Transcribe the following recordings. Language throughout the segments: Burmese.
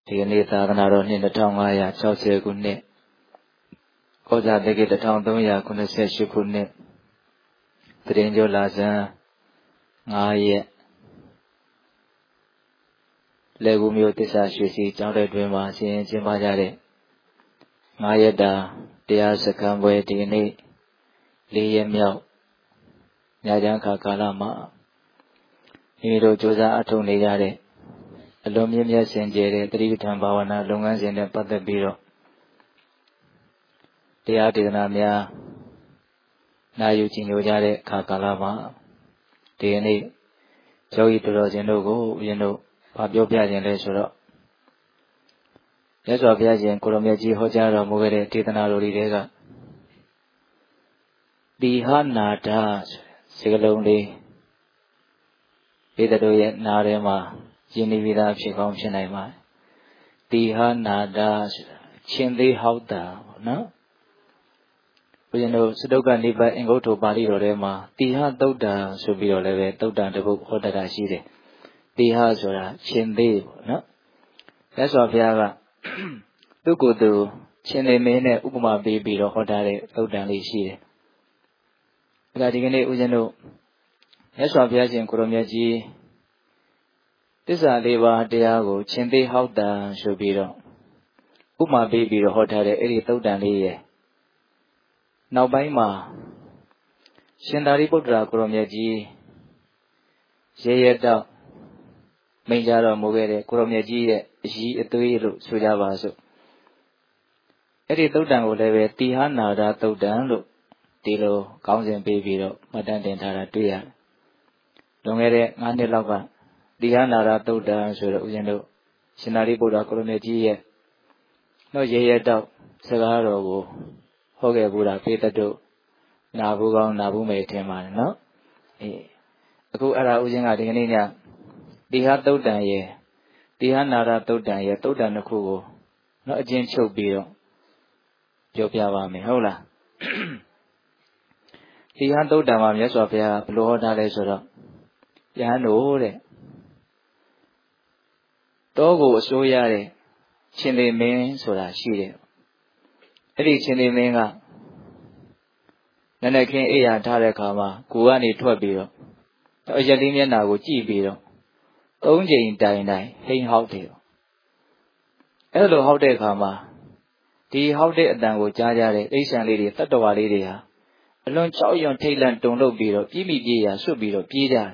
ဒီကနေ့သာသနာတော်နှစ်2560ခုနှစ်ကောဇာတက္ကီ1388ခုနှစ်သတ္တင်ကျော်လာဇန်9ရက်လေကူမျိုးတစ္ဆာရွှေစီကျောင်းတော်တွင်မှာဆင်ရင်ကျင်းပကြတဲ့9ရက်တာတရားစခန်းပွဲဒီကနေ့4ရက်မြောက်ညချမ်းခါကာလမှာမိမိတို့ကြိုးစားအထောက်နေကြတဲ့အလုံးမြင့်မြတ်စင်ကြယ်တဲ့တတိပဋ္ဌာန်ဘာဝနာလုပ်ငန်းစဉ်နဲ့ပတ်သက်ပြီးတော့တရားဒေသနာများနာယူကျင့်ကြံကြတဲ့အခါကာလမှာဒီကနေ့ယောဂီတော်ရှင်တို့ကိုဦးဇင်းတို့ဗာပြောပြခြင်းလဲဆိုတော့မြတ်စွာဘုရားရှင်ကိုရောင်မြတ်ကြီးဟောကြားတော်မူခဲ့တဲ့ဒေသနာတော်တွေကတိဟနာဒစကလုံးလေးဘေဒတို့ရဲ့နားထဲမှာယဉ်နေပြီးသားဖြစ်ကောင်းဖြစ်နိုင်ပါတယ်။တိဟနာဒဆိုတာချင်းသေးဟောက်တာပေါ့နော်။ဘုရားတို့စတုက္ကနိဗ္ဗာန်အင်္ဂုတ္တပါဠိတော်ထဲမှာတိဟသုတ်တံဆိုပြီးတော့လည်းပဲသုတ်တံတစ်ပုဒ်ဟောတတ်တာရှိတယ်။တိဟဆိုတာချင်းသေးပေါ့နော်။မြတ်စွာဘုရားကသူ့ကိုယ်သူချင်းသေးမင်းနဲ့ဥပမာပေးပြီးတော့ဟောထားတဲ့သုတ်တံလေးရှိတယ်။ဒါဒီကနေ့ဦးဇင်းတို့မြတ်စွာဘုရားရှင်ကိုရောင်မြတ်ကြီးသစ္စာလေးပါးတရားကိုချင်းသေးဟောက်တံဆိုပြီးတော့ဥပမာပေးပြီးတော့ဟောထားတဲ့အဲ့ဒီသုတ်တံလေးရဲ့နောက်ပိုင်းမှာရှင်သာရိပုတ္တရာကိုရောင်မြတ်ကြီးရေရတောက်မိန့်ကြားတော်မူခဲ့တဲ့ကိုရောင်မြတ်ကြီးရဲ့အရည်အသွေးလို့ဆိုကြပါစို့အဲ့ဒီသုတ်တံကိုလည်းပဲတိဟနာဒသုတ်တံလို့ဒီလိုကောင်းစဉ်ပေးပြီးတော့မှတ်တမ်းတင်ထားတာတွေ့ရတယ်လွန်ခဲ့တဲ့9နှစ်လောက်ကတိဟနာဒသုတ်တံဆိုတော့ဦးဇင်းတို့ရှင်သာရိပုတ္တရာကိုရောင်မြတ်ကြီးရဲ့တော့ရေရတောက်စကားတော်ကိုဟောခဲ့ဘူးတာဖေတ္တုနာဘူးကောင်းနာဘူးမယ်ထင်ပါတယ်နော်အခုအဲ့ဒါဦးဇင်းကဒီကနေ့ညတိဟသုတ်တံရဲ့တိဟနာဒသုတ်တံရဲ့သုတ်တံတစ်ခုကိုနော်အချင်းချုပ်ပြီးတော့ပြောပြပါမယ်ဟုတ်လားတိဟသုတ်တံမှာမြတ်စွာဘုရားဘယ်လိုဟောထားလဲဆိုတော့ယဟန်တို့တဲ့တောကိုအစိုးရတဲ့ရှင်သေမင်းဆိုတာရှိတယ်အဲ့ဒီရှင်သေမင်းကနနက်ခင်းအိယာထားတဲ့အခါမှာကိုယ်ကနေထွက်ပြီးတော့အရက်လေးမျက်နှာကိုကြည့်ပြီးတော့3ချိန်တိုင်ဟိန်းဟောက်တယ်အဲ့လိုဟောက်တဲ့အခါမှာဒီဟောက်တဲ့အတန်ကိုကြားကြတဲ့အိဋ္ဌံလေးတွေတတ္တဝါလေးတွေဟာအလွန်ကြောက်ရွံ့ထိတ်လန့်တုန်လှုပ်ပြီးတော့ပြည့်မိပြေးရာဆွတ်ပြီးတော့ပြေးကြတာ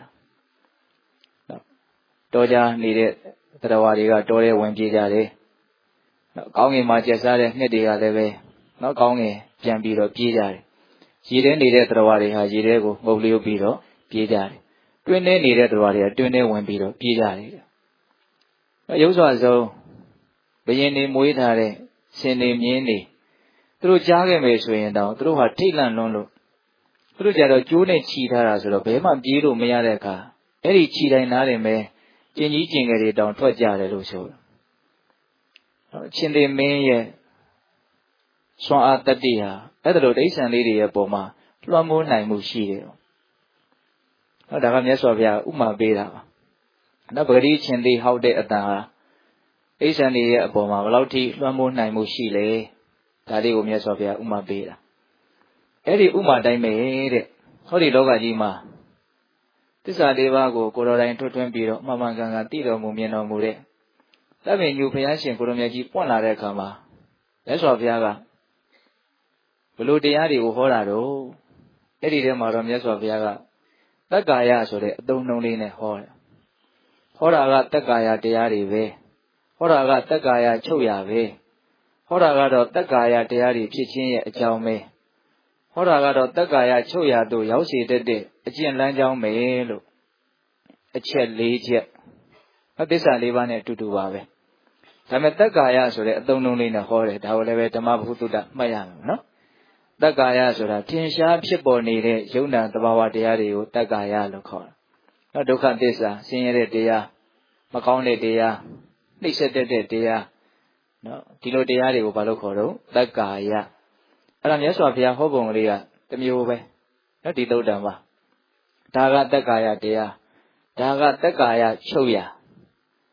တော်ကြနေတဲ့တတ္တဝါတွေကတော်ရဲဝင်ပြေးကြတယ်ကောင်းငင်မှာကျက်စားတဲ့ငှက်တွေကလည်းပဲနော်ကောင်းငင်ပြန်ပြီးတော့ပြေးကြတယ်ရေထဲနေတဲ့တတ္တဝါတွေဟာရေထဲကိုငုပ်လျုပ်ပြီးတော့ပြေးကြတယ်တွင်းထဲနေတဲ့တတ္တဝါတွေကတွင်းထဲဝင်ပြီးတော့ပြေးကြတယ်ရုပ်စွာဆုံးဘယင်နေမွေးထားတဲ့ရှင်နေမြင်းနေသူတို့ကြားခဲ့မယ်ဆိုရင်တော့သူတို့ဟာထိတ်လန့်လွန်းလို့သူတို့ကြတော့ကျိုးနဲ့ခြီထားတာဆိုတော့ဘယ်မှပြေးလို့မရတဲ့အခါအဲ့ဒီခြီတိုင်းသားတယ်ပဲကျင်ကြီးကျင်ငယ်တွေတောင်ထွက်ကြတယ်လို့ဆိုတယ်ရှင်သေမင်းရဲ့စွမ်းအားတတ္တိဟာအဲ့ဒါလိုဒိဋ္ဌံလေးတွေရဲ့ပုံမှာလွှမ်းမိုးနိုင်မှုရှိတယ်ဟောဒါကမြတ်စွာဘုရားဥမာပေးတာပါနောက်ပဂတိရှင်သေဟောက်တဲ့အတန်ဟာဒိဋ္ဌံတွေရဲ့အပေါ်မှာဘယ်လောက်ထိလွှမ်းမိုးနိုင်မှုရှိလဲဒါလေးကိုမြတ်စွာဘုရားဥမာပေးတာအဲ့ဒီဥမာတိုင်းပဲတဲ့ဟောဒီလောကကြီးမှာသစ္စာလေးပါးကိုကိုယ်တော်တိုင်ထွတ်ထွင်းပြီးတော့မှန်မှန်ကန်ကန်သိတော်မူမြင်တော်မူတဲ့သဗ္ဗညုဘုရားရှင်ကိုရောင်မြတ်ကြီးပွင့်လာတဲ့အခါမှာမြတ်စွာဘုရားကဘလို့တရားတွေကိုဟောတာတော့အဲ့ဒီထဲမှာတော့မြတ်စွာဘုရားကတက္ကာယဆိုတဲ့အသုံးနှုန်းလေးနဲ့ဟောတယ်ဟောတာကတက္ကာယတရားတွေပဲဟောတာကတက္ကာယချုပ်ရပဲဟောတာကတော့တက္ကာယတရားတွေဖြစ်ခြင်းရဲ့အကြောင်းပဲဟောတာကတော့တက္ကာယချုပ်ရသို့ရောက်စေတတ်တဲ့အကျင့်လမ်းကြောင်းပဲလို့အချက်၄ချက်သစ္စာ၄ပါးနဲ့အတူတူပါပဲဒါပေမဲ့တက္ကာယဆိုတဲ့အသုံးနှုန်းလေးနဲ့ဟောတယ်ဒါကိုလည်းပဲဓမ္မဘုဒ္ဓမှတ်ရမယ်နော်တက္ကာယဆိုတာထင်ရှားဖြစ်ပေါ်နေတဲ့ယုံနာသဘာဝတရားတွေကိုတက္ကာယလို့ခေါ်တယ်နော်ဒုက္ခသစ္စာဆင်းရဲတဲ့တရားမကောင်းတဲ့တရားနှိမ့်ဆက်တဲ့တရားနော်ဒီလိုတရားတွေကိုဘာလို့ခေါ်တော့တက္ကာယအဲ့ဒါမြတ်စွာဘုရားဟောပုံကလေးကတစ်မျိုးပဲနော်ဒီသုတ်တံပါဒါကတက္ကာယတရားဒါကတက္ကာယချုပ်ရ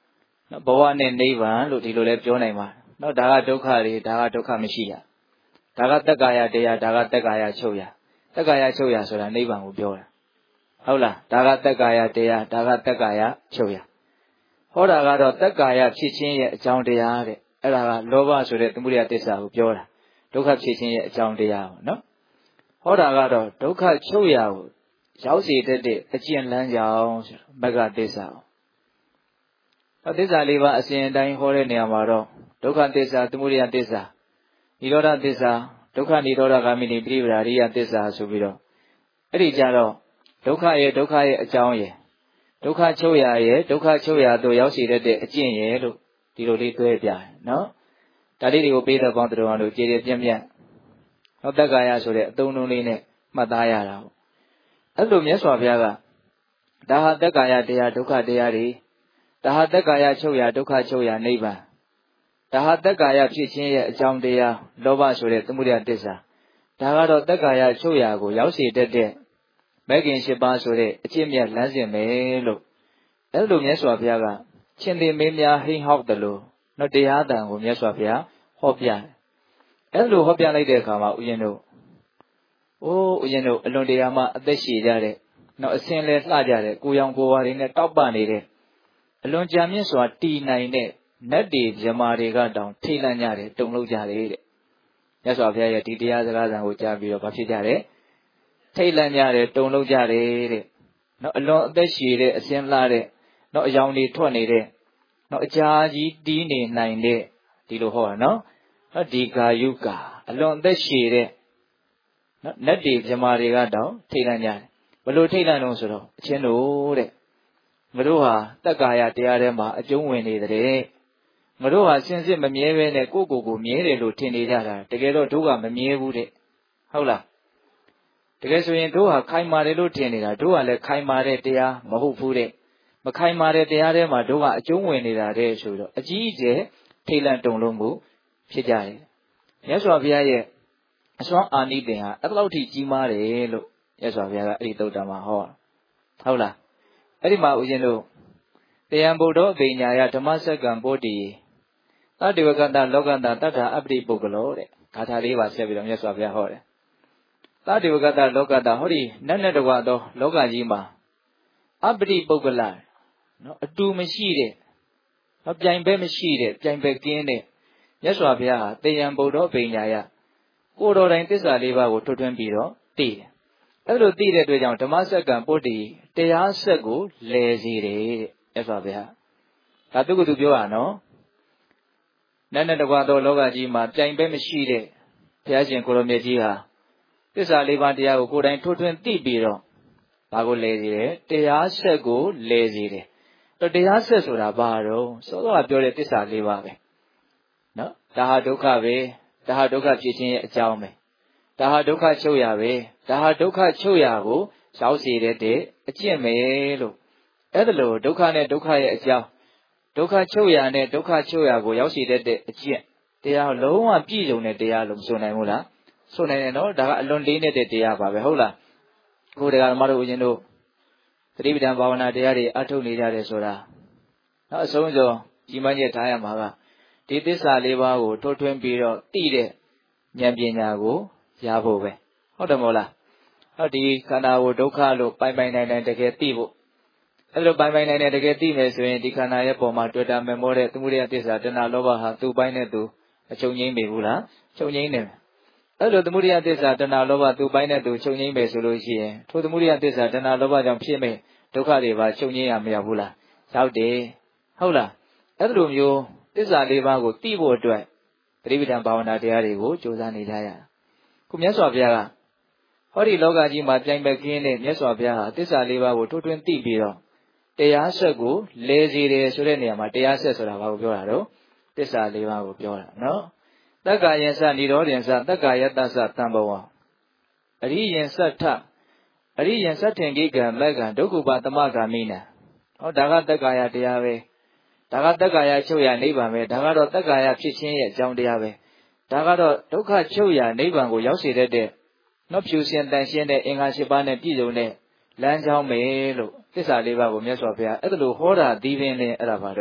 နော်ဘဝနဲ့နိဗ္ဗာန်လို့ဒီလိုလဲပြောနိုင်ပါနော်ဒါကဒုက္ခတွေဒါကဒုက္ခမရှိရဒါကတက္ကာယတရားဒါကတက္ကာယချုပ်ရတက္ကာယချုပ်ရဆိုတာနိဗ္ဗာန်ကိုပြောတာဟုတ်လားဒါကတက္ကာယတရားဒါကတက္ကာယချုပ်ရဟောတာကတော့တက္ကာယဖြစ်ခြင်းရဲ့အကြောင်းတရားတဲ့အဲ့ဒါကလောဘဆိုတဲ့သမုဒယသစ္စာကိုပြောတာဒုက္ခဖြစ်ခြင်းရဲ့အကြောင်းတရားပေါ့နော်ဟောတာကတော့ဒုက္ခချုပ်ရကိုရောက်စေတတ်တဲ့အကျင့်လမ်းကြောင်းဆိုမဂ္ဂသစ္စာသစ္စာလေးပါးအစဉ်အတိုင်းဟောတဲ့နေရာမှာတော့ဒုက္ခသစ္စာသမုဒယသစ္စာនិရောဓသစ္စာဒုက္ခនិရောဓဂามိနိပရိပဒါရိယသစ္စာဆိုပြီးတော့အဲ့ဒီကြတော့ဒုက္ခရဲ့အကြောင်းရဲ့ဒုက္ခချုပ်ရရဲ့ဒုက္ခချုပ်ရသို့ရောက်စေတဲ့အကျင့်ရဲ့လို့ဒီလိုလေးတွဲပြတယ်နော်ဒါလေးတွေကိုပေးတဲ့ပေါင်းတော်လို့ကြည်ကြည်ပြန့်ပြန့်ဟောတက္ကာယဆိုတဲ့အသုံးအနှုန်းလေးနဲ့မှတ်သားရတာပေါ့အဲ့လိုမြတ်စွာဘုရားကဒါဟာတက္ကာယတရားဒုက္ခတရားတွေဒါဟာတက္ကာယချုပ်ရဒုက္ခချုပ်ရနိဗ္ဗာန်ဒါဟာတက္ကာယဖြစ်ခြင်းရဲ့အကြောင်းတရားလောဘဆိုတဲ့သမုဒယသစ္စာဒါကတော့တက္ကာယချုပ်ရကိုရောက်စေတတ်တဲ့မဂ္ဂင်၈ပါးဆိုတဲ့အကျင့်မြတ်လမ်းစဉ်ပဲလို့အဲ့လိုမြတ်စွာဘုရားကရှင်သေမင်းများဟိန်းဟောက်တယ်လို့နော်တရားတန်ကိုမြတ်စွာဘုရားဟောပြတယ်အဲ့လိုဟောပြလိုက်တဲ့အခါမှာဥယျာဉ်တို့ဥယျာဉ်တို့အလွန်တရာမှအသက်ရှည်ကြတဲ့နော်အစင်လဲလှကြတဲ့ကိုရောင်ကိုဝါတွေနဲ့တောက်ပနေတဲ့အလွန်ကြာမြင့်စွာတည်နိုင်တဲ့နတ်တွေဇမားတွေကတောင်ထိတ်လန့်ကြတယ်တုန်လှုပ်ကြတယ်တဲ့မြတ်စွာဘုရားရဲ့ဒီတရားစကားသံကိုကြားပြီးတော့ဘာဖြစ်ကြတယ်ထိတ်လန့်ကြတယ်တုန်လှုပ်ကြတယ်တဲ့နော်အလွန်အသက်ရှည်တဲ့အစင်လှတဲ့နော်အယောင်တွေထွက်နေတဲ့နော်အကြာကြီးတီးနေနိုင်တဲ့ဒီလိုဟောတာနော်ဒီကာယုကာအလွန်အသက်ရှည်တဲ့နော်နတ်တွေဇမားတွေကတောင်ထိတ်လန့်ကြတယ်ဘလို့ထိတ်လန့်လို့ဆိုတော့အချင်းတို့တဲ့ငါတို့ဟာတက္ကာယတရားထဲမှာအကျုံးဝင်နေတဲ့ငါတို့ဟာစင်စစ်မမြဲပဲနဲ့ကိုယ်မြဲတယ်လို့ထင်နေကြတာတကယ်တော့တို့ကမမြဲဘူးတဲ့ဟုတ်လားတကယ်ဆိုရင်တို့ဟာခိုင်မာတယ်လို့ထင်နေတာတို့ကလည်းခိုင်မာတဲ့တရားမဟုတ်ဘူးတဲ့မခိုင်မာတဲ့တရားထဲမှာတို့ကအကျုံးဝင်နေတာတဲ့ဆိုတော့အကြီးအကျယ်ထိတ်လန့်တုန်လှုပ်မှုဖြစ်ကြတယ်မြတ်စွာဘုရားရဲ့အစွမ်းအာနိသင်ဟာအဲ့လောက်ထိကြီးမားတယ်လို့မြတ်စွာဘုရားကအဲ့ဒီသုတ္တမှာဟောဟုတ်လားအဲ့ဒီမှာဦးဇင်းတို့တယံဗုဒ္ဓအပညာယဓမ္မစက္ကံပိုတိသတ္တဝကတလောကတတတ္ထာအပ္ပိပုဂ္ဂလောတဲ့ဂါထာလေးပါဆက်ပြီးတော့မြတ်စွာဘုရားဟောတယ်သတ္တဝကတလောကတဟောဒီနတ်နဲ့တကွသောလောကကြီးမှာအပ္ပိပုဂ္ဂလနော်အတူမရှိတဲ့နော်ပြိုင်ဘက်မရှိတဲ့ပြိုင်ဘက်ကင်းတဲ့မြတ်စွာဘုရားဟာတယံဗုဒ္ဓအပညာယကိုယ်တော်တိုင်သစ္စာလေးပါးကိုထွတ်ထွင်းပြီးတော့သိတယ်အဲ့လိုသိတဲ့အတွက်ကြောင့်ဓမ္မစက္ကံပုတ္တိတရားဆက်ကိုလည်စေတယ်တဲ့မြတ်စွာဘုရားဒါသူကသူပြောတာနော်နတ်နဲ့တကွာသောလောကကြီးမှာပြိုင်ဘက်မရှိတဲ့ဘုရားရှင်ကိုရောမြတ်ကြီးဟာသစ္စာလေးပါးတရားကိုကိုယ်တိုင်ထွတ်ထွင်းသိပြီးတော့ဘာကိုလည်စေတယ်တရားဆက်ကိုလည်စေတယ်တော့တရားဆက်ဆိုတာဘာတော့စောစောကပြောတဲ့သစ္စာလေးပါးပဲနော်ဒါဟာဒုက္ခပဲဒါဟာဒုက္ခဖြစ်ခြင်းရဲ့အကြောင်းပဲဒါဟာဒုက္ခချုပ်ရပဲဒါဟာဒုက္ခချုပ်ရကိုရောက်စေတဲ့အကျင့်ပဲလို့အဲ့ဒါလို့ဒုက္ခနဲ့ဒုက္ခရဲ့အကြောင်းဒုက္ခချုပ်ရနဲ့ဒုက္ခချုပ်ရကိုရောက်စေတဲ့အကျင့်တရားလုံးဝပြည့်စုံတဲ့တရားလို့ဆိုနိုင်ဘူးလားဆိုနိုင်တယ်နော်ဒါကအလွန်လေးနေတဲ့တရားပါပဲဟုတ်လားအခုတရားဓမ္မတို့ဦးဇင်းတို့သတိပဋ္ဌာန်ဘာဝနာတရားတွေအထုတ်နေကြတယ်ဆိုတာနော်အဆုံးစွန်ကြီးမားချက်ထားရမှာကဒီသစ္စာလေးပါးကိုထွတ်ထွင်းပြီးတော့သိတဲ့ဉာဏ်ပညာကိုရဖို့ပဲဟုတ်တယ်မဟုတ်လားဟောဒီခန္ဓာကိုဒုက္ခလို့ပိုင်ပိုင်နိုင်နိုင်တကယ်သိဖို့အဲ့လိုပိုင်ပိုင်နိုင်နိုင်တကယ်သိမယ်ဆိုရင်ဒီခန္ဓာရဲ့ပုံမှာတွေ့တာမမောတဲ့သမုဒယသစ္စာတဏှာလောဘဟာသူ့ပိုင်းနဲ့သူအချုပ်ငိမ့်ပေဘူးလားချုပ်ငိမ့်တယ်အဲ့လိုသမုဒယသစ္စာတဏှာလောဘသူ့ပိုင်းနဲ့သူချုပ်ငိမ့်မယ်ဆိုလို့ရှိရင်ထိုသမုဒယသစ္စာတဏှာလောဘကြောင့်ဖြစ်မဲ့ဒုက္ခတွေပါချုပ်ငိမ့်ရမရဘူးလားရောက်တယ်ဟုတ်လားအဲ့လိုမျိုးသစ္စာလေးပါးကိုသိဖို့အတွက်သတိပဋ္ဌာန်ဘာဝနာတရားတွေကိုကြိုးစားနေကြရခုမြတ်စွာဘုရားကဟောဒီလောကကြီးမှာပြိုင်ဘက်ကင်းတဲ့မြတ်စွာဘုရားဟာသစ္စာလေးပါးကိုထွတ်ထွင်းသိပြီးတော့တရားဆက်ကိုလဲစေတယ်ဆိုတဲ့နေရာမှာတရားဆက်ဆိုတာဘာကိုပြောတာတော့သစ္စာလေးပါးကိုပြောတာနော်တက္ကာယသနိရောဓင်္စတက္ကာယတ္တသတံဘဝအရိယင်သတ္ထအရိယင်သတ္ထင်ကိကံမက္ကံဒုက္ခပသမဂာမိနံဟောဒါကတက္ကာယတရားပဲဒါကတက္ကာယချုပ်ရနိဗ္ဗာန်ပဲဒါကတော့တက္ကာယဖြစ်ခြင်းရဲ့အကြောင်းတရားပဲဒါကတော့ဒုက္ခချုပ်ရနိဗ္ဗာန်ကိုရောက်စေတဲ့နော်ဖြူစင်တန်ရှင်းတဲ့အင်္ဂါ၈ပါးနဲ့ပြည့်စုံတဲ့လမ်းကြောင်းပဲလို့သစ္စာလေးပါးကိုမြတ်စွာဘုရားအဲ့ဒါလိုဟောတာဒီပင်လည်းအဲ့ဒါပါတော့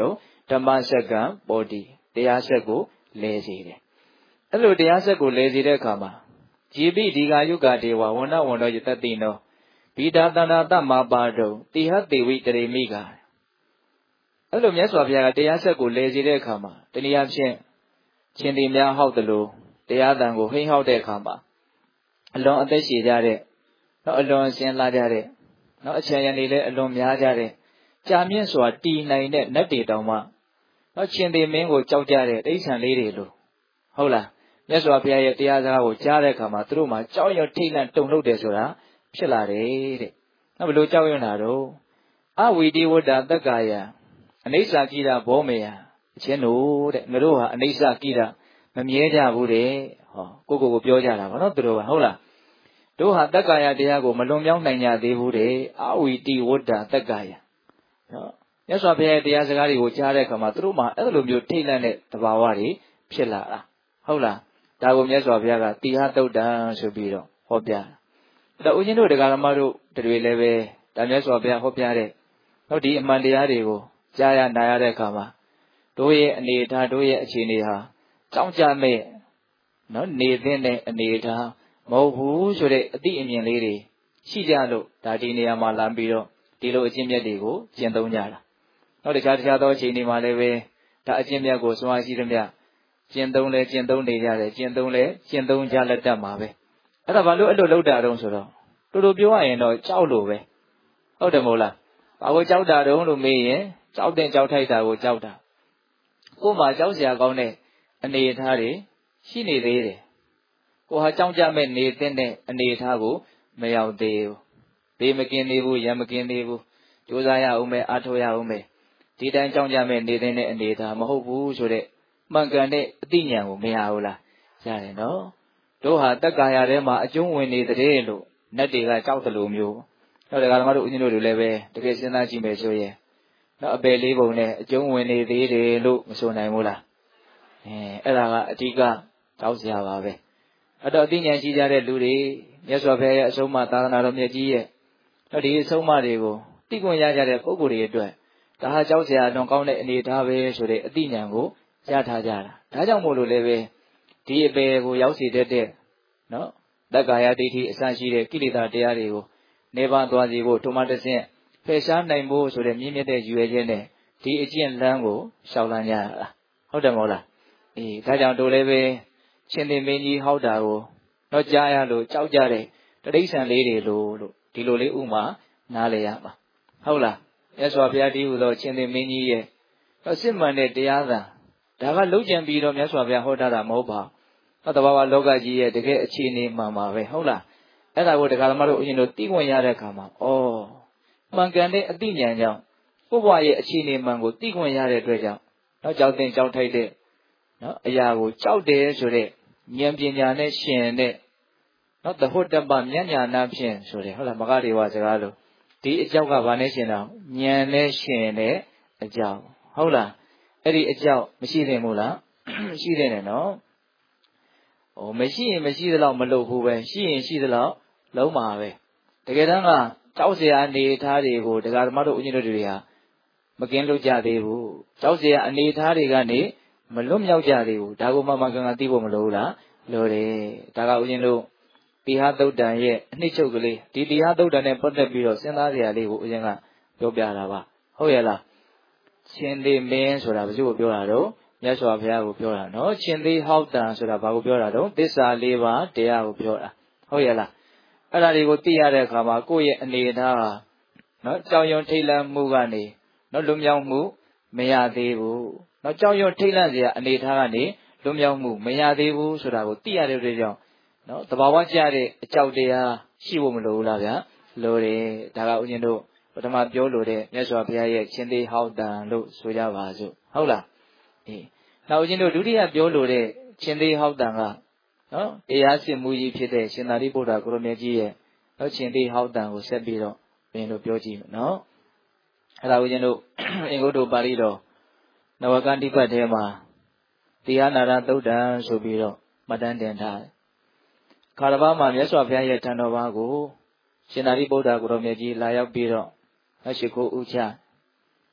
ဓမ္မစက္ကံပေါ်တည်တရားစက်ကိုလဲစေတယ်အဲ့လိုတရားစက်ကိုလဲစေတဲ့အခါမှာជីပိဒီဃာယုဂဒေဝဝန္ဒဝန္တောယတတိနောဘိဒာတန္တာတမပါတုံတိဟတေဝိတရေမိကအဲ့လိုမြတ်စွာဘုရားကတရားစက်ကိုလဲစေတဲ့အခါမှာတနည်းအားဖြင့်ရှင်သည်များဟောက်တယ်လို့တရားတန်ကိုဟိမ့်ဟောက်တဲ့အခါမှာအလွန်အသက်ရှည်ကြတဲ့အလွန်အစင်လာကြတဲ့အချမ်းရံတွေလည်းအလွန်များကြတဲ့ကြာမြင့်စွာတည်နိုင်တဲ့နတ်တွေတောင်မှရှင်သည်မင်းကိုကြောက်ကြတဲ့တိဋ္ဌံလေးတွေလို့ဟုတ်လားမြတ်စွာဘုရားရဲ့တရားစကားကိုကြားတဲ့အခါမှာသူတို့မှကြောက်ရွံ့ထိတ်လန့်တုန်လှုပ်တယ်ဆိုတာဖြစ်လာတယ်တဲ့ဘယ်လိုကြောက်ရွံ့တာတော့အဝိတိဝတ္တတက္ကာယအနိစ္စကိရဘောမေယအချင်းတို့တဲ့ငါတို့ဟာအနိစ္စကိရမမြဲကြဘူးတဲ့ဟောကိုပြောကြတာဗောနော်သူတို့ကဟုတ်လားတို့ဟာတက္ကာယတရားကိုမလွန်မြောက်နိုင်ကြသေးဘူးတဲ့အဝိတိဝတ္တတက္ကာယနော်မြတ်စွာဘုရားရဲ့တရားစကားတွေကိုကြားတဲ့အခါမှာသူတို့မှအဲ့လိုမျိုးထိတ်လန့်တဲ့သဘာဝတွေဖြစ်လာတာဟုတ်လားဒါကိုမြတ်စွာဘုရားကတိဟသုတ်တံဆိုပြီးတော့ဟောပြတာဒါဦးဇင်းတို့တရားဓမ္မတို့တွေလည်းပဲဒါမြတ်စွာဘုရားဟောပြတဲ့ဟုတ်ဒီအမှန်တရားတွေကိုကြားရနာရတဲ့အခါမှာတို့ရဲ့အနေအထားတို့ရဲ့အခြေအနေဟာကြောင်းကြမဲ့နော်နေသင့်တဲ့အနေအထားမဟုတ်ဘူးဆိုတဲ့အသိအမြင်လေးတွေရှိကြလို့ဒါဒီနေရာမှာလာပြီးတော့ဒီလိုအကျင့်မြတ်တွေကိုကျင့်သုံးကြတာနောက်တခြားသောအခြေအနေမှာလည်းပဲဒါအကျင့်မြတ်ကိုစွမ်းရှိသမျှကျင့်သုံးလဲကျင့်သုံးနေကြတယ်ကျင့်သုံးလဲကျင့်သုံးကြလက်တတ်မှာပဲအဲ့ဒါဘာလို့အဲ့လိုလုပ်တာတုံးဆိုတော့တို့ပြောရရင်တော့ကြောက်လို့ပဲဟုတ်တယ်မဟုတ်လားဘာကိုကြောက်တာတုံးလို့မေးရင်ကြောက်တဲ့ကြောက်ထိုက်တာကိုကြောက်တာကို့မှာကြောက်စရာကောင်းတဲ့အနေအထားတွေရှိနေသေးတယ်ကိုဟာကြောက်ကြမဲ့နေတဲ့အနေအထားကိုမရောက်သေးဘူးဘေးမကင်းသေးဘူးရံမကင်းသေးဘူးကြိုးစားရအောင်မယ်အားထုတ်ရအောင်မယ်ဒီတိုင်းကြောက်ကြမဲ့နေတဲ့အနေအထားမဟုတ်ဘူးဆိုတဲ့မှန်ကန်တဲ့အသိဉာဏ်ကိုမရဘူးလားရတယ်နော်တို့ဟာတက္ကာယထဲမှာအကျုံးဝင်နေတဲ့လို့နတ်တွေကကြောက်တယ်လို့မျိုးတော့ဒါကဓမ္မတို့ဦးဇင်းတို့တွေလည်းပဲတကယ်စဉ်းစားကြည့်မယ်ဆိုရင်နော်အပယ်လေးပုံနဲ့အကျုံးဝင်နေသေးတယ်လို့မဆိုနိုင်ဘူးလားအဲ့ဒါကအဓိကကြောက်စရာပါပဲအဲ့တော့အသိဉာဏ်ရှိကြတဲ့လူတွေမြတ်စွာဘုရားရဲ့အဆုံးအမသာသနာတော်မြတ်ကြီးရဲ့တော့ဒီအဆုံးအမတွေကိုသိခွင့်ရကြတဲ့ပုဂ္ဂိုလ်တွေအတွက်ဒါဟာကြောက်စရာအလွန်ကောင်းတဲ့အနေအထားပဲဆိုတဲ့အသိဉာဏ်ကိုရထားကြတာဒါကြောင့်မို့လို့လည်းပဲဒီအပယ်ကိုရောက်စေတတ်တဲ့နော်တက္ကာယဒိဋ္ဌိအစရှိတဲ့ကိလေသာတရားတွေကိုနေပါသွားစေဖို့ထိုမှတစ်ဆင့်ဖယ်ရှားနိုင်ဖို့ဆိုတဲ့မြင့်မြတ်တဲ့ရည်ရွယ်ချက်နဲ့ဒီအကျင့်လမ်းကိုရှောင်လန်းကြတာဟုတ်တယ်မဟုတ်လားဒါကြောင့်တို့လည်းပဲရှင်သေမင်းကြီးဟောက်တာကိုတော့ကြားရလို့ကြောက်ကြတဲ့တိဋ္ဌံလေးတွေလို့ဒီလိုလေးဥမာနားလည်ရမှာဟုတ်လားမြတ်စွာဘုရားတည်းဟူသောရှင်သေမင်းကြီးရဲ့တော့စစ်မှန်တဲ့တရားသာဒါကလုံးကျန်ပြီးတော့မြတ်စွာဘုရားဟောထားတာမဟုတ်ပါဘူးသဘာဝလောကကြီးရဲ့တကယ်အခြေအနေမှန်ပါပဲဟုတ်လားအဲ့ဒါကိုတရားဓမ္မတို့အရင်တို့သိခွင့်ရတဲ့အခါမှာမှန်ကန်တဲ့အသိဉာဏ်ကြောင့်ကိုယ့်ဘဝရဲ့အခြေအနေမှန်ကိုသိခွင့်ရတဲ့အတွက်ကြောင့်တော့ကြောက်တဲ့ကြောက်ထိုက်တဲ့နော်အရာကိုကြောက်တယ်ဆိုတဲ့ဉာဏ်ပညာနဲ့ရှင်တဲ့နော်သဟွတ်တပဉာဏ်ညာနာဖြင့်ဆိုတယ်ဟုတ်လားမဂ္ဂဒေဝစကားလို့ဒီအကြောက်ကဘာနဲ့ရှင်တာဉာဏ်နဲ့ရှင်တဲ့အကြောက်ဟုတ်လားအဲ့ဒီအကြောက်မရှိသင့်ဘူးလားရှိသင့်တယ်နော်မရှိရင်မရှိသလောက်မလုပ်ဘူးပဲရှိရင်ရှိသလောက်လုံးပါပဲတကယ်တမ်းကကြောက်စရာအနေအထားတွေကိုတရားဓမ္မတို့ဦးဇင်းတို့တွေဟာမကင်းလို့ကြသေးဘူးကြောက်စရာအနေအထားတွေကနေမလွတ်မြောက်ကြသေးဘူးဒါကိုမှန်ကန်သိဖို့မလိုဘူးလားလိုတယ်ဒါကဦးဇင်းတို့တိဟသုတ်တံရဲ့အနှစ်ချုပ်ကလေးဒီတိဟသုတ်တံနဲ့ပတ်သက်ပြီးတော့စဉ်းစားစရာလေးကိုဦးဇင်းကပြောပြတာပါဟုတ်ရဲ့လားရှင်သေမင်းဆိုတာဘယ်သူကိုပြောတာတော့မြတ်စွာဘုရားကိုပြောတာနော်ရှင်သေဟောက်တံဆိုတာဘာကိုပြောတာတော့သစ္စာ၄ပါးတရားကိုပြောတာဟုတ်ရဲ့လားအဲ့ဒါတွေကိုသိရတဲ့အခါမှာကိုယ့်ရဲ့အနေအထားဟာနော်ကြောင်ရွံထိတ်လန့်မှုကနေနော်လွတ်မြောက်မှုမရသေးဘူးနော်ကြောင်ရွံထိတ်လန့်စရာအနေအထားကနေလွတ်မြောက်မှုမရသေးဘူးဆိုတာကိုသိရတဲ့အတွက်ကြောင့်နော်သဘာဝကျတဲ့အကြောက်တရားရှိဖို့မလိုဘူးလားဗျာလိုတယ်ဒါကဦးဇင်းတို့ပထမပြောလိုတဲ့မြတ်စွာဘုရားရဲ့ရှင်သေဟောက်တံလို့ဆိုကြပါစို့ဟုတ်လားနောက်ဦးဇင်းတို့ဒုတိယပြောလိုတဲ့ရှင်သေဟောက်တံကနော်တရားစစ်မှုကြီးဖြစ်တဲ့ရှင်သာရိပုတ္တရာကိုရမေကြီးရဲ့နော်ရှင်သေဟောက်တံကိုဆက်ပြီးတော့ဘင်းတို့ပြောကြည့်မယ်နော်အဲ့ဒါဦးဇင်းတို့အင်္ဂုတ္တပါဠိတော်နဝကတိပတ်ထဲမှာတရားနာရသုတ်တံဆိုပြီးတော့မှတ်တမ်းတင်ထားတယ်ခါတစ်ပါးမှာမြတ်စွာဘုရားရဲ့ထံတော်ဘာကိုရှင်သာရိပုတ္တရာကိုရမေကြီးလာရောက်ပြီးတော့ရှိခိုးဥချ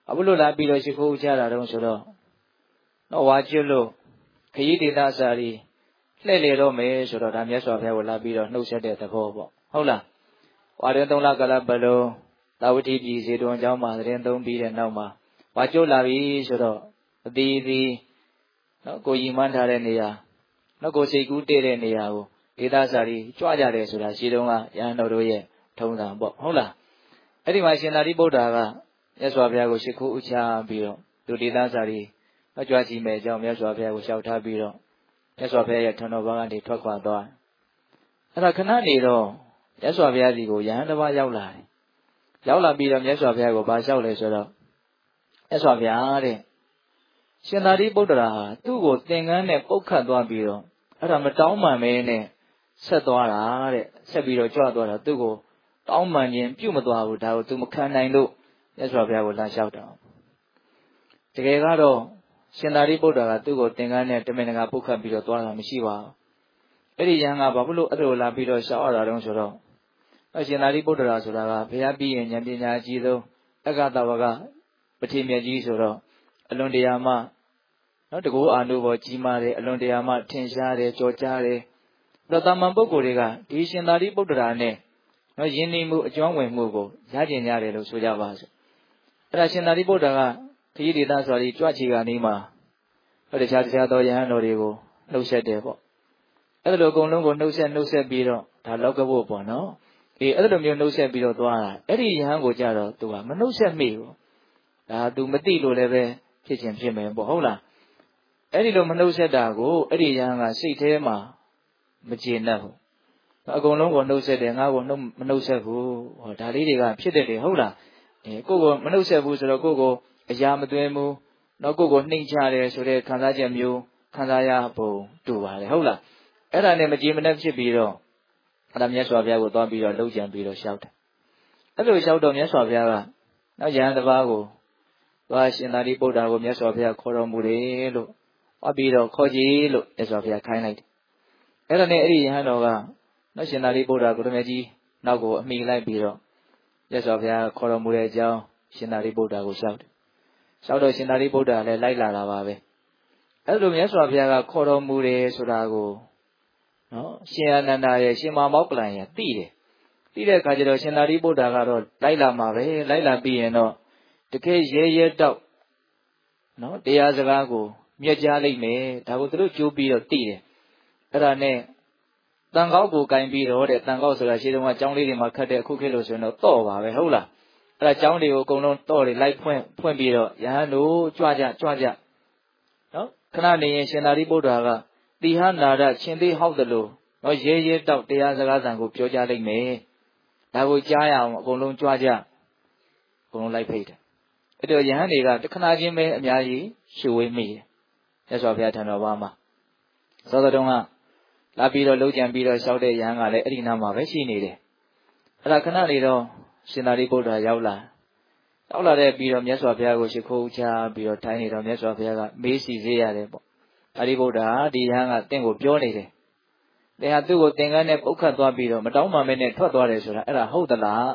အခုလိုလာပြီးတော့ရှိခိုးကြတာတော့ဆိုတော့နော်ဝါကျွတ်လို့ခရီးဒေသစာရီလှည့်လေတော့မယ်ဆိုတော့ဒါမြတ်စွာဘုရားကိုလာပြီးတော့နှုတ်ဆက်တဲ့သဘောပေါ့ဟုတ်လားဝါတွင်3 လကာလပတ်လုံးသာဝတိပြည်ဇေတဝန်ကျောင်းမှာသတင်းသုံးပြီးတဲ့နောက်မှာဝါကျွတ်လာပြီဆိုတော့အသီးသီးနော်ကိုကြီးမှန်းထားတဲ့နေရာနော်ကိုစိတ်ကူးတည့်တဲ့နေရာကိုဒေသစာရီကြွကြတယ်ဆိုတာရှိတုန်းကရဟန်းတော်တို့ရဲ့ထုံးစံပေါ့ဟုတ်လားအဲ့ဒီမှာရှင်သာရိပုတ္တရာကမြတ်စွာဘုရားကိုရှိခိုးဥချပြီးတော့သူဒေသစာရီကြွကြည့်မယ်အကြောင်းမြတ်စွာဘုရားကိုလျှောက်ထားပြီးတော့မြတ်စွာဘုရားရဲ့ထံတော်ဘာကနေထွက်ခွာသွားအဲ့ဒါခဏနေတော့မြတ်စွာဘုရားစီကိုယဟန်တစ်ပါးရောက်လာတယ်ရောက်လာပြီးတော့မြတ်စွာဘုရားကိုဘာလျှောက်လဲဆိုတော့မြတ်စွာဘုရားတဲ့ရှင်သာရိပုတ္တရာဟာသူ့ကိုသင်္ကန်းနဲ့ပုတ်ခတ်သွားပြီးတော့အဲ့ဒါမတောင်းပန်မဲနဲ့ဆက်သွားတာတဲ့ဆက်ပြီးတော့ကြွသွားတာသူ့ကိုတောင်းပန်ခြင်းပြုမသွားဘူးဒါကိုသူမခံနိုင်လို့မြတ်စွာဘုရားကိုလာလျှောက်တာတကယ်ကတော့ရှင်သာရိပုတ္တရာကသူ့ကိုသင်္ကန်းနဲ့တမင်တကာပုတ်ခတ်ပြီးတော့သွားတာမရှိပါဘူးအဲ့ဒီယဟန်ကဘာဖြစ်လို့အဲ့လိုလာပြီးတော့ရှောက်ရတာတုံးဆိုတော့ရှင်သာရိပုတ္တရာဆိုတာကဘုရားပြီးရင်ဉာဏ်ပညာအကြီးဆုံးအက္ခတဝကပတိမြတ်ကြီးဆိုတော့အလွန်တရာမှနော်တကူအာနုဘောကြီးမားတယ်အလွန်တရာမှထင်ရှားတယ်ကြော်ကြားတယ်ဒါတာမန်ပုဂ္ဂိုလ်တွေကဒီရှင်သာရိပုတ္တရာနဲ့နော်ယဉ်နေမှုအကျွမ်းဝင်မှုကိုရကျင်ကြတယ်လို့ဆိုကြပါစို့အဲ့ဒါရှင်သာရိပုတ္တရာကခရီးဒေသဆိုပြီးကြွချီကနေမှတခြားသောယဟန်တော်တွေကိုနှုတ်ဆက်တယ်ပေါ့အဲ့လိုအကုန်လုံးကိုနှုတ်ဆက်ပြီးတော့ဒါလောကဘုပေါ့နော်အဲ့လိုမျိုးနှုတ်ဆက်ပြီးတော့သွားတာအဲ့ဒီယဟန်ကိုကြတော့သူကမနှုတ်ဆက်မိဘူးဒါ तू မသိလို့လည်းပဲဖြစ်ခြင်းဖြစ်မယ်ပေါ့ဟုတ်လားအဲ့ဒီလိုမနှုတ်ဆက်တာကိုအဲ့ဒီယဟန်ကစိတ်ထဲမှာမကျေနပ်ဘူးအကုန်လုံးကိုနှုတ်ဆက်တယ်ငါ့ကိုမနှုတ်ဆက်ဘူးဟောဒါလေးတွေကဖြစ်တယ်လေဟုတ်လားကိုယ့်ကိုမနှုတ်ဆက်ဘူးဆိုတော့ကိုယ့်ကိုအရာမသွင်းဘူးနောက်ကိုယ့်ကိုနှိမ့်ချတယ်ဆိုတဲ့ခံစားချက်မျိုးခံစားရပုံတူပါတယ်ဟုတ်လားအဲ့ဒါနဲ့မကျေမနပ်ဖြစ်ပြီးတော့အဲ့ဒါမြတ်စွာဘုရားကိုသွားပြီးတော့လှုပ်ကြံပြီးတော့ရှောက်တယ်အဲ့လိုရှောက်တော့မြတ်စွာဘုရားကနောက်ယဟန်တစ်ပါးကိုသွားရှင်သာရိပုတ္တရာကိုမြတ်စွာဘုရားခေါ်တော်မူတယ်လို့ဟောပြီးတော့ခေါ်ကြည့်လို့မြတ်စွာဘုရားခိုင်းလိုက်တယ်အဲ့ဒါနဲ့အဲ့ဒီယဟန်တော်ကနောက်ရှင်သာရိပုတ္တရာကိုတမကြီးနောက်ကိုအမိလိုက်ပြီးတော့မြတ်စွာဘုရားခေါ်တော်မူတဲ့အကြောင်းရှင်သာရိပုတ္တရာကိုရှောက်တယ်ရှောက်တော့ရှင်သာရိပုတ္တရာလည်းလိုက်လာတာပါပဲအဲ့လိုမြတ်စွာဘုရားကခေါ်တော်မူတယ်ဆိုတာကိုနော်ရှင်အနန္ဒာရဲ့ရှင်မမောက္ကလံရဲ့သိတယ်သိတဲ့အခါကျတော့ရှင်သာရိပုတ္တရာကတော့လိုက်လာမှာပဲလိုက်လာပြီးရင်တော့တကယ်ရဲတောက်နော်တရားစကားကိုမြတ်ကြားလိုက်မယ်ဒါကိုသူတို့ကြိုးပြီးတော့သိတယ်အဲ့ဒါနဲ့တန်ကောက်ကိုကင်ပြီးတော့တဲ့တန်ကောက်ဆိုတာရှေးတုန်းကကျောင်းလေးတွေမှာခတ်တဲ့အခုခေတ်လို့ဆိုရင်တော့တော့ပါပဲဟုတ်လားအဲ့ဒါကျောင်းတွေကိုအကုန်လုံးတော့တွေလိုက်ဖွင့်ပြီးတော့ယဟန်တို့ကြွကြနော်ခဏနေရင်ရှင်သာရိပုတ္တရာကတိဟနာရရှင်သေးဟောက်တယ်လို့နော်ရဲတောက်တရားစကားသံကိုပြောကြလိုက်မယ်ဒါကိုကြားရအောင်အကုန်လုံးကြွကြအကုန်လုံးလိုက်ဖိတ်တယ်အဲ့တော့ယဟန်တွေကတခဏချင်းပဲအများကြီးရှုဝေးမိတယ်မြတ်စွာဘုရားထံတော်ဘာမှာသောတော်တုံးကလာပြီးတော့လှုပ်ကြံပြီးတော့ရှောက်တဲ့ယဟန်ကလည်းအဲ့ဒီနားမှာပဲရှိနေတယ်အဲ့ဒါခဏနေတော့ရှင်သာရိပုတ္တရာရောက်လာတဲ့ပြီးတော့မြတ်စွာဘုရားကိုရှိခိုးချပြီးတော့ထိုင်နေတော့မြတ်စွာဘုရားကမေးစီစေရတယ်ပေါ့သာရိပုတ္တရာဒီယဟန်ကတင့်ကိုပြောနေတယ်သင်ဟာသူ့ကိုသင်္ကန်းနဲ့ပုတ်ခတ်သွားပြီးတော့မတောင်းပန်မဲနဲ့ထွက်သွားတယ်ဆိုတာအဲ့ဒါဟုတ်သလား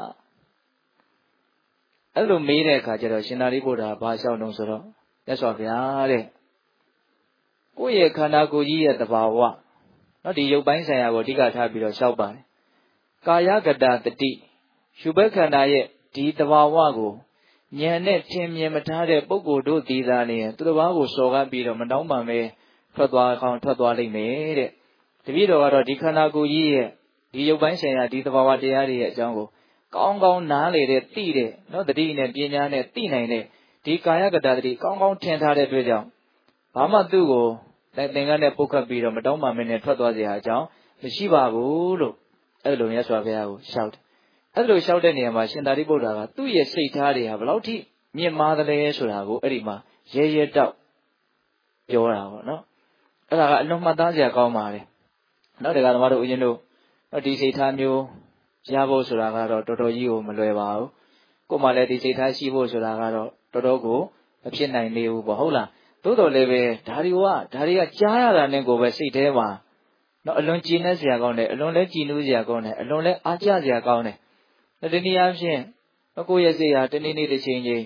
အဲ့လိုမေးတဲ့အခါကျတော့ရှင်သာရိပုတ္တရာဘာလျှောက်တော့ဆိုတော့မြတ်စွာဘုရားတဲ့ကိုယ့်ရဲ့ခန္ဓာကိုယ်ကြီးရဲ့သဘာဝနော်ဒီရုပ်ပိုင်းဆိုင်ရာကိုအဓိကထားပြီးတော့လျှောက်ပါတယ်ကာယကတတတိရှုဘက်ခန္ဓာရဲ့ဒီသဘာဝကိုဉာဏ်နဲ့ထင်မြင်မထားတဲ့ပုဂ္ဂိုလ်တို့ဒီသာနေသူတစ်ပါးကိုစော်ကားပြီးတော့မတောင်းပန်မဲထွက်သွားလိမ့်မယ်တဲ့တပည့်တော်ကတော့ဒီခန္ဓာကိုယ်ကြီးရဲ့ဒီရုပ်ပိုင်းဆိုင်ရာဒီသဘာဝတရားတွေရဲ့အကြောင်းကိုကောင်းကောင်းနားလေတဲ့သိတဲ့နော်တတိနဲ့ပညာနဲ့သိနိုင်တဲ့ဒီကာယကတတတိကောင်းကောင်းထင်ထားတဲ့အတွက်ကြောင့်ဘာမှသူ့ကိုသင်္ကန်းနဲ့ပုတ်ခတ်ပြီးတော့မတောင်းပန်မနဲ့ထွက်သွားเสียအကြောင်းမရှိပါဘူးလို့အဲ့လိုမြတ်စွာဘုရားကိုရှောက်တယ်အဲ့လိုရှောက်တဲ့နေရာမှာရှင်သာရိပုတ္တရာကသူ့ရဲ့စိတ်ထားတွေဟာဘယ်လောက်ထိမြင့်မားသလဲဆိုတာကိုအဲ့ဒီမှာရဲတောက်ပြောတာပေါ့နော်အဲ့ဒါကအလွန်မှတ်သားစရာကောင်းပါတယ်နောက်တခါဓမ္မတို့ဦးဇင်းတို့ဒီစိတ်ထားမျိုးရဖို့ဆိုတာကတော့တော်တော်ကြီးကိုမလွယ်ပါဘူးကိုယ်မှလည်းဒီစိတ်ထားရှိဖို့ဆိုတာကတော့တော်တော်ကိုမဖြစ်နိုင်သေးဘူးပေါ့ဟုတ်လားသို့တော်လည်းပဲဒါတွေကကြားရတာနဲ့ကိုပဲစိတ်ထဲမှာနော်အလွန်ကြည်နက်စရာကောင်းတယ်အလွန်လည်းကြည်နူးစရာကောင်းတယ်အလွန်လည်းအားကျစရာကောင်းတယ်ဒီနည်းအားဖြင့်ကိုယ့်ရဲ့စိတ်ဟာတနေ့နေ့တစ်ချိန်ချင်း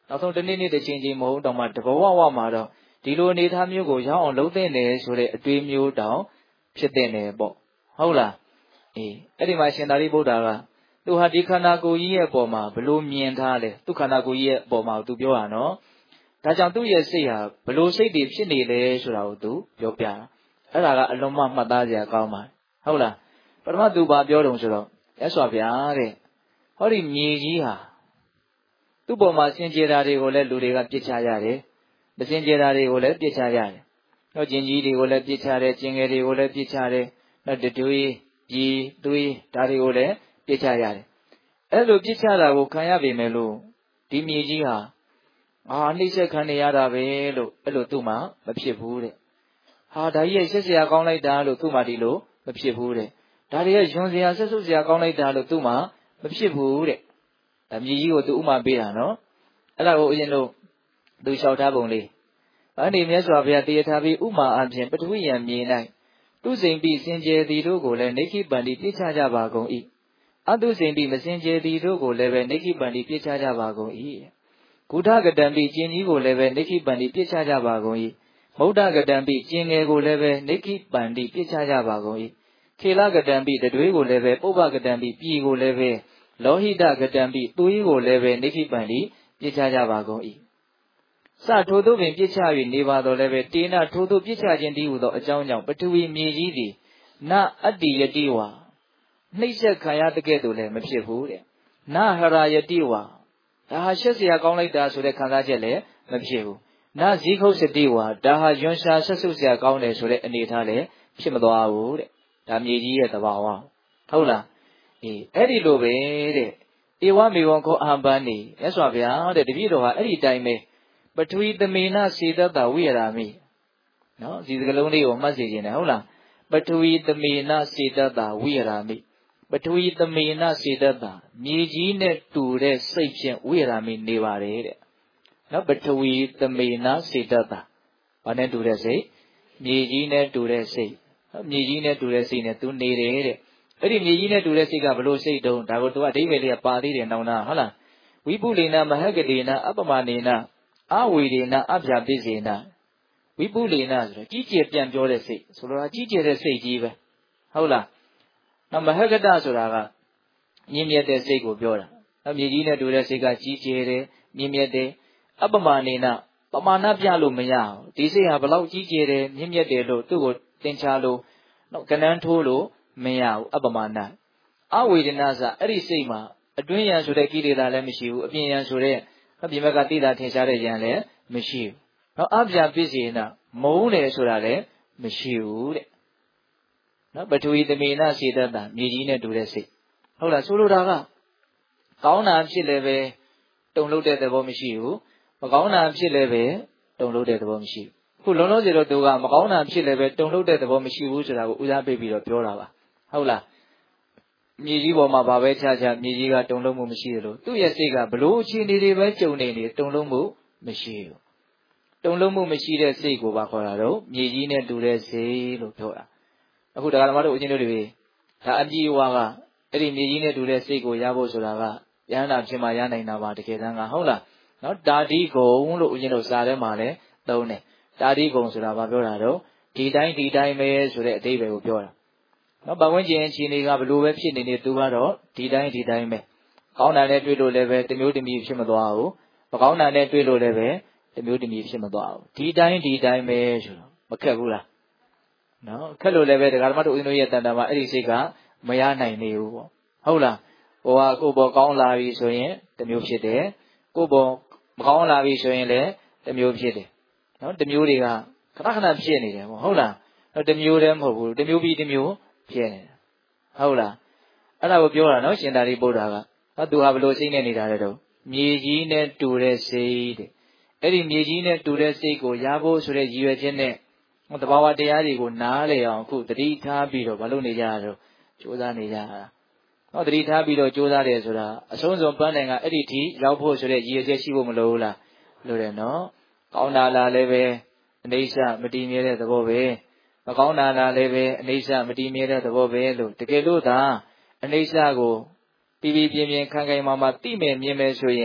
နောက်ဆုံးတစ်နေ့တစ်ချိန်ချင်းမဟုတ်တော့မှတဘဝဝမှာတော့ဒီလိုအနေထားမျိုးကိုရောက်အောင်လုပ်သင့်တယ်ဆိုတဲ့အတွေးမျိုးတောင်ဖြစ်တဲ့နေပေါ့ဟုတ်လားအဲ့ဒီမှာရှင်သာရိပုတ္တရာကသူဟာဒီခန္ဓာကိုယ်ကြီးရဲ့အပေါ်မှာဘလို့မြင်ထားလဲသူခန္ဓာကိုယ်ကြီးရဲ့အပေါ်မှာသူပြောတာနော်ဒါကြောင့်သူ့ရဲ့စိတ်ဟာဘလို့စိတ်တွေဖြစ်နေလဲဆိုတာကိုသူပြောပြတာအဲ့ဒါကအလုံးမမှတ်သားစရာကောင်းပါတယ်ဟုတ်လားပထမသူဘာပြောတုံဆိုတော့ရသော်ဗျာတဲ့ဟောဒီမြေကြီးဟာသူ့ပေါ်မှာစင်ကြယ်တာတွေကိုလည်းလူတွေကပြစ်ချရတယ်မစင်ကြယ်တာတွေကိုလည်းပြစ်ချရတယ်နောက်ကျင်ကြီးတွေကိုလည်းပြစ်ချတယ်ကျင်ငယ်တွေကိုလည်းပြစ်ချတယ်နောက်တတွေးပြည်သွေးဒါတွေကိုလည်းပြစ်ချရတယ်အဲ့လိုပြစ်ချတာကိုခံရပေမဲ့လို့ဒီမြေကြီးဟာနှိမ့်ဆက်ခံနေရတာပဲလို့အဲ့လိုသူ့မှာမဖြစ်ဘူးတဲ့ဒါကြီးရဲ့ဆက်စရာကောင်းလိုက်တာလို့သူ့မှာဒီလိုမဖြစ်ဘူးတဲ့ဒါတွေရဲ့ယွန်စရာဆက်ဆုပ်စရာကောင်းလိုက်တာလို့သူ့မှာမဖြစ်ဘူးတဲ့ဒါမြေကြီးကိုသူဥမာပေးတာနော်အဲ့ဒါကိုဦးဇင်းတို့သူလျှောက်ထားပုံလေးအဲ့ဒီမြတ်စွာဘုရားတရားထားပြီးဥမာအပြင်ပထဝီယံမြေ၌သူစိန်ပြီးစင်ကြယ်သည်တို့ကိုလည်းနိခိပန္တိပြစ်ချကြပါကုန်၏အတုစိန်ပြီးမစင်ကြယ်သည်တို့ကိုလည်းပဲနိခိပန္တိပြစ်ချကြပါကုန်၏ဂုထကတံပြီးကျင်ကြီးကိုလည်းပဲနိခိပန္တိပြစ်ချကြပါကုန်၏မௌဒကတံပြီးကျင်ငယ်ကိုလည်းပဲနိခိပန္တိပြစ်ချကြပါကုန်၏ခေလကတံပြီးတတွေးကိုလည်းပဲပုပ္ပကတံပြီးပြည်ကိုလည်းပဲလောဟိတကတံပြီးသွေးကိုလည်းပဲနိခိပန္တိပြစ်ချကြပါကုန်၏စထိုသို့ပင်ပြစ်ချ၍နေပါတော့လည်းပဲတေနထိုသို့ပြစ်ချခြင်းတည်းဟူသောအကြောင်းကြောင့်ပထဝီမြေကြီးသည်နအတ္တိယတိဝါနှိမ့်ဆက်ခံရတဲ့ကဲ့သို့လည်းမဖြစ်ဘူးတဲ့နဟရယတိဝါဒါဟာရှက်စရာကောင်းလိုက်တာဆိုတဲ့ခံစားချက်လည်းမဖြစ်ဘူးနဇီခုစတိဝါဒါဟာယွန်ရှာဆက်ဆုပ်စရာကောင်းတယ်ဆိုတဲ့အနေထားလည်းဖြစ်မသွားဘူးတဲ့ဒါမြေကြီးရဲ့သဘာဝဟုတ်လားအဲ့ဒီလိုပဲတဲ့ဧဝမေဝံခောအဟံပန်းနေမြတ်စွာဘုရားတဲ့တပည့်တော်ဟာအဲ့ဒီတိုင်းပဲပထဝီသမေနစေတ္တဝိရမိနော်ဒီစကလုံးလေးကိုမှတ်စေခြင်းတယ်ဟုတ်လားပထဝီသမေနစေတ္တဝိရမိပထဝီသမေနစေတ္တမြေကြီးနဲ့တူတဲ့စိတ်ဖြင့်ဝိရမိနေပါတယ်တဲ့နော်ပထဝီသမေနစေတ္တဘာနဲ့တူတဲ့စိတ်မြေကြီးနဲ့တူတဲ့စိတ်မြေကြီးနဲ့တူတဲ့စိတ်နဲ့သူနေတယ်တဲ့အဲ့ဒီမြေကြီးနဲ့တူတဲ့စိတ်ကဘလို့စိတ်တုံးဒါကိုသူကအဓိပ္ပာယ်လေးပါသေးတယ်နောင်နာဟုတ်လားဝိပုလေနမဟကတိနအပမနေနအဝေဒေနအပြပိစေနဝိပုလေနဆိုတော့ကြီးကျယ်ပြန်ပြောတဲ့စိတ်ဆိုလိုတာကြီးကျယ်တဲ့စိတ်ကြီးပဲဟုတ်လားနောက်မဟကတဆိုတာကမြင့်မြတ်တဲ့စိတ်ကိုပြောတာနောက်မြေကြီးနဲ့တူတဲ့စိတ်ကကြီးကျယ်တယ်မြင့်မြတ်တယ်အပမနေနပမာဏပြလို့မရဘူးဒီစိတ်ဟာဘလောက်ကြီးကျယ်တယ်မြင့်မြတ်တယ်လို့သူ့ကိုသင်္ချာလို့နောက်ကနန်းထိုးလို့မရဘူးအပမနာအဝေဒနာစအဲ့ဒီစိတ်မှာအတွင်းယံဆိုတဲ့ကိလေသာလည်းမရှိဘူးအပြင်ယံဆိုတဲ့အပြင်ဘက်ကတိတာထင်ရှားတဲ့ယံလည်းမရှိဘူးနော်အပြာပစ္စေနာမုန်းတယ်ဆိုတာလည်းမရှိဘူးတဲ့နော်ပထဝီသမေနစေတ္တမြေကြီးနဲ့တူတဲ့စိတ်ဟုတ်လားဆိုလိုတာကကောင်းတာဖြစ်လည်းပဲတုံလို့တဲ့သဘောမရှိဘူးမကောင်းတာဖြစ်လည်းပဲတုံလို့တဲ့သဘောမရှိဘူးခုလုံးလုံးစီတော့သူကမကောင်းတာဖြစ်လည်းပဲတုံလို့တဲ့သဘောမရှိဘူးဆိုတာကိုဦးစားပေးပြီးတော့ပြောတာပါဟုတ်လားမြေကြီးပေါ်မှာဘာပဲခြားခြားမြေကြီးကတုံလုံးမှုမရှိတယ်လို့သူ့ရဲ့စိတ်ကဘလို့အခြေအနေတွေပဲကြုံနေနေတုံလုံးမှုမရှိဘူးတုံလုံးမှုမရှိတဲ့စိတ်ကိုပါခေါ်တာတော့မြေကြီးနဲ့တူတဲ့စိတ်လို့ပြောတာအခုတရားဓမ္မတို့ဦးဇင်းတို့တွေဒါအပြည့်အဝကအဲ့ဒီမြေကြီးနဲ့တူတဲ့စိတ်ကိုရဖို့ဆိုတာကယန္တာဖြစ်မှရနိုင်တာပါတကယ်တမ်းကဟုတ်လားနော်တာတိဂုံလို့ဦးဇင်းတို့စာထဲမှာလည်းသုံးတယ်တာတိဂုံဆိုတာဘာပြောတာတော့ဒီတိုင်းပဲဆိုတဲ့အဓိပ္ပာယ်ကိုပြောတာနော်ပတ်ဝန်းကျင်အခြေအနေကဘလို့ပဲဖြစ်နေနေသူကတော့ဒီတိုင်းပဲကောင်းတာနဲ့တွေ့လို့လည်းပဲတမျိုးတမျိုးဖြစ်မသွားဘူးမကောင်းတာနဲ့တွေ့လို့လည်းပဲတမျိုးတမျိုးဖြစ်မသွားဘူးဒီတိုင်းပဲဆိုတော့မခက်ဘူးလားနော်ခက်လို့လည်းပဲဒကာဓမ္မတို့ဦးဇင်းတို့ရဲ့တန်တာမှာအဲ့ဒီစိတ်ကမရနိုင်နေဘူးပေါ့ဟုတ်လားဟိုဟာကိုယ်ပေါ်ကောင်းလာပြီဆိုရင်တမျိုးဖြစ်တယ်ကိုယ်ပေါ်မကောင်းလာပြီဆိုရင်လည်းတမျိုးဖြစ်တယ်နော်တမျိုးတွေကခဏဖြစ်နေတယ်ပေါ့ဟုတ်လားနော်တမျိုးတည်းမဟုတ်ဘူးတမျိုးပြီးတမျိုးဖြစ်နေတယ်ဟုတ်လားအဲ့ဒါကိုပြောတာနော်ရှင်သာရိပုတ္တရာကသူဟာဘလို့စိတ်နဲ့နေတာလဲတော့မြေကြီးနဲ့တူတဲ့စိတ်တဲ့အဲ့ဒီမြေကြီးနဲ့တူတဲ့စိတ်ကိုရဖို့ဆိုတဲ့ရည်ရွယ်ချက်နဲ့သဘာဝတရားတွေကိုနားလည်အောင်အခုတတိထားပြီးတော့မလုပ်နေကြရတော့ကြိုးစားနေကြတာနော်တတိထားပြီးတော့ကြိုးစားတယ်ဆိုတာအဆုံးစွန်ပန်းနိုင်ကအဲ့ဒီထိရောက်ဖို့ဆိုတဲ့ရည်ရွယ်ချက်ရှိဖို့မလိုဘူးလားလိုတယ်နော်ကောင်းတာလားလည်းပဲအနေဆမတည်မြဲတဲ့သဘောပဲမကောင်းတာလားလည်းပဲအနေဆမတည်မြဲတဲ့သဘောပဲလို့တကယ်လို့သာအနေဆကိုပြင်းပြင်းခံခိုင်မာမာသိမယ်မြင်မယ်ဆိုရင်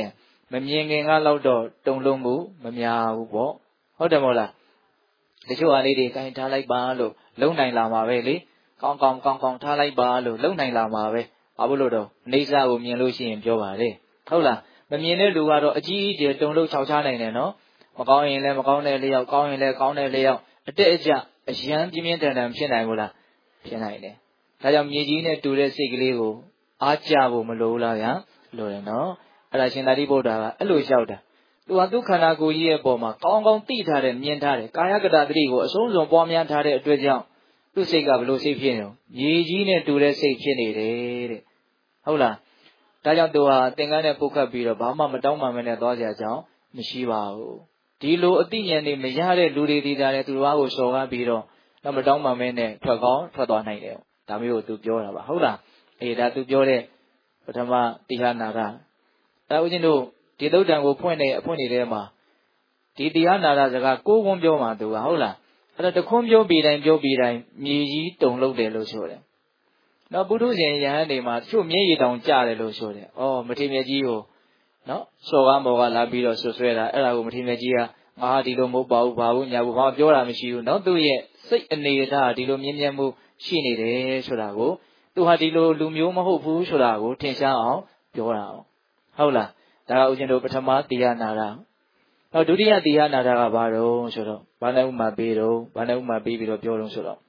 မမြင်ခင်ကလောက်တော့တုံလုံးမှုမများဘူးပေါ့ဟုတ်တယ်မို့လားတချို့ဟာလေးတွေကင်ထားလိုက်ပါလို့လုံနိုင်လာမှာပဲလေကောင်းထားလိုက်ပါလို့လုံနိုင်လာမှာပဲဘာလို့တော့နေစာကိုမြင်လို့ရှိရင်ပြောပါလေဟုတ်လားမမြင်တဲ့လူကတော့အကြီးအကျယ်တုံလုံးခြောက်ချနိုင်တယ်နော်မကောင်းရင်လည်းမကောင်းတဲ့လျောက်ကောင်းရင်လည်းကောင်းတဲ့လျောက်အတက်အကျအရန်ပြင်းပြင်းထန်ထန်ဖြစ်နိုင်ဘူးလားဖြစ်နိုင်တယ်ဒါကြောင့်မြေကြီးနဲ့တူတဲ့စိတ်ကလေးကိုအားကြဖို့မလိုဘူးလားဗျာလိုတယ်နော်အဲ့ဒါရှင်သာရိပုတ္တရာကအဲ့လိုလျှောက်တာသူဟာသူခန္ဓာကိုယ်ကြီးရဲ့ပုံမှာကောင်းကောင်းသိထားတယ်မြင်ထားတယ်ကာယကတသတိကိုအဆုံးစွန်ပွားများထားတဲ့အတွက်ကြောင့်သူ့စိတ်ကဘယ်လိုစိတ်ဖြစ်နေလဲမြေကြီးနဲ့တူတဲ့စိတ်ဖြစ်နေတယ်တဲ့ဟုတ်လားဒါကြောင့်သူဟာသင်္ကန်းနဲ့ပုတ်ခတ်ပြီးတော့ဘာမှမတောင်းပန်မနဲ့သွားကြကြောင်းမရှိပါဘူးဒီလိုအသိဉာဏ်တွေမရတဲ့လူတွေဒီကြတယ်သူတို့ဘာကိုစော်ကားပြီးတော့မတောင်းပန်မနဲ့ထွက်သွားနိုင်တယ်ဒါမျိုးကိုသူပြောတာပါဟုတ်လားအေးဒါသူပြောတဲ့ပထမတိဟနာရဒါဦးဇင်းတို့ဒီသုတ်တံကိုဖွင့်နေတဲ့မှာဒီတိဟနာရစကားကိုးခွန်းပြောမှာသူကဟုတ်လားအဲ့တော့တခွန်းပြောပြီးတိုင်းမြေကြီးတုံလို့တယ်လို့ဆိုတယ်နော်ပုထုဇဉ်ယဟန်တွေမှာတချို့မျက်ရည်တောင်ကျတယ်လို့ဆိုတယ်ဩမထေရကြီးကိုနော်စော်ကားမော်ကလာပြီးတော့ဆွဆွဲတာအဲ့ဒါကိုမထေရကြီးကငါဟာဒီလိုမဟုတ်ပါဘူးဘာဘူးညာဘူးဘာပြောတာမရှိဘူးနော်သူ့ရဲ့စိတ်အနေထားဒီလိုမြင်မြတ်မှုရှိနေတယ်ဆိုတာကိုသူဟာဒီလိုလူမျိုးမဟုတ်ဘူးဆိုတာကိုထင်ရှားအောင်ပြောတာဟုတ်လားဒါကဦးဇင်းတို့ပထမတိယနာရနောက်ဒုတိယတိယနာရကဘာတော့ဆိုတော့ဘာနဲ့ဥမာပေးပြီးတော့ပြောတော့ဆိုတော့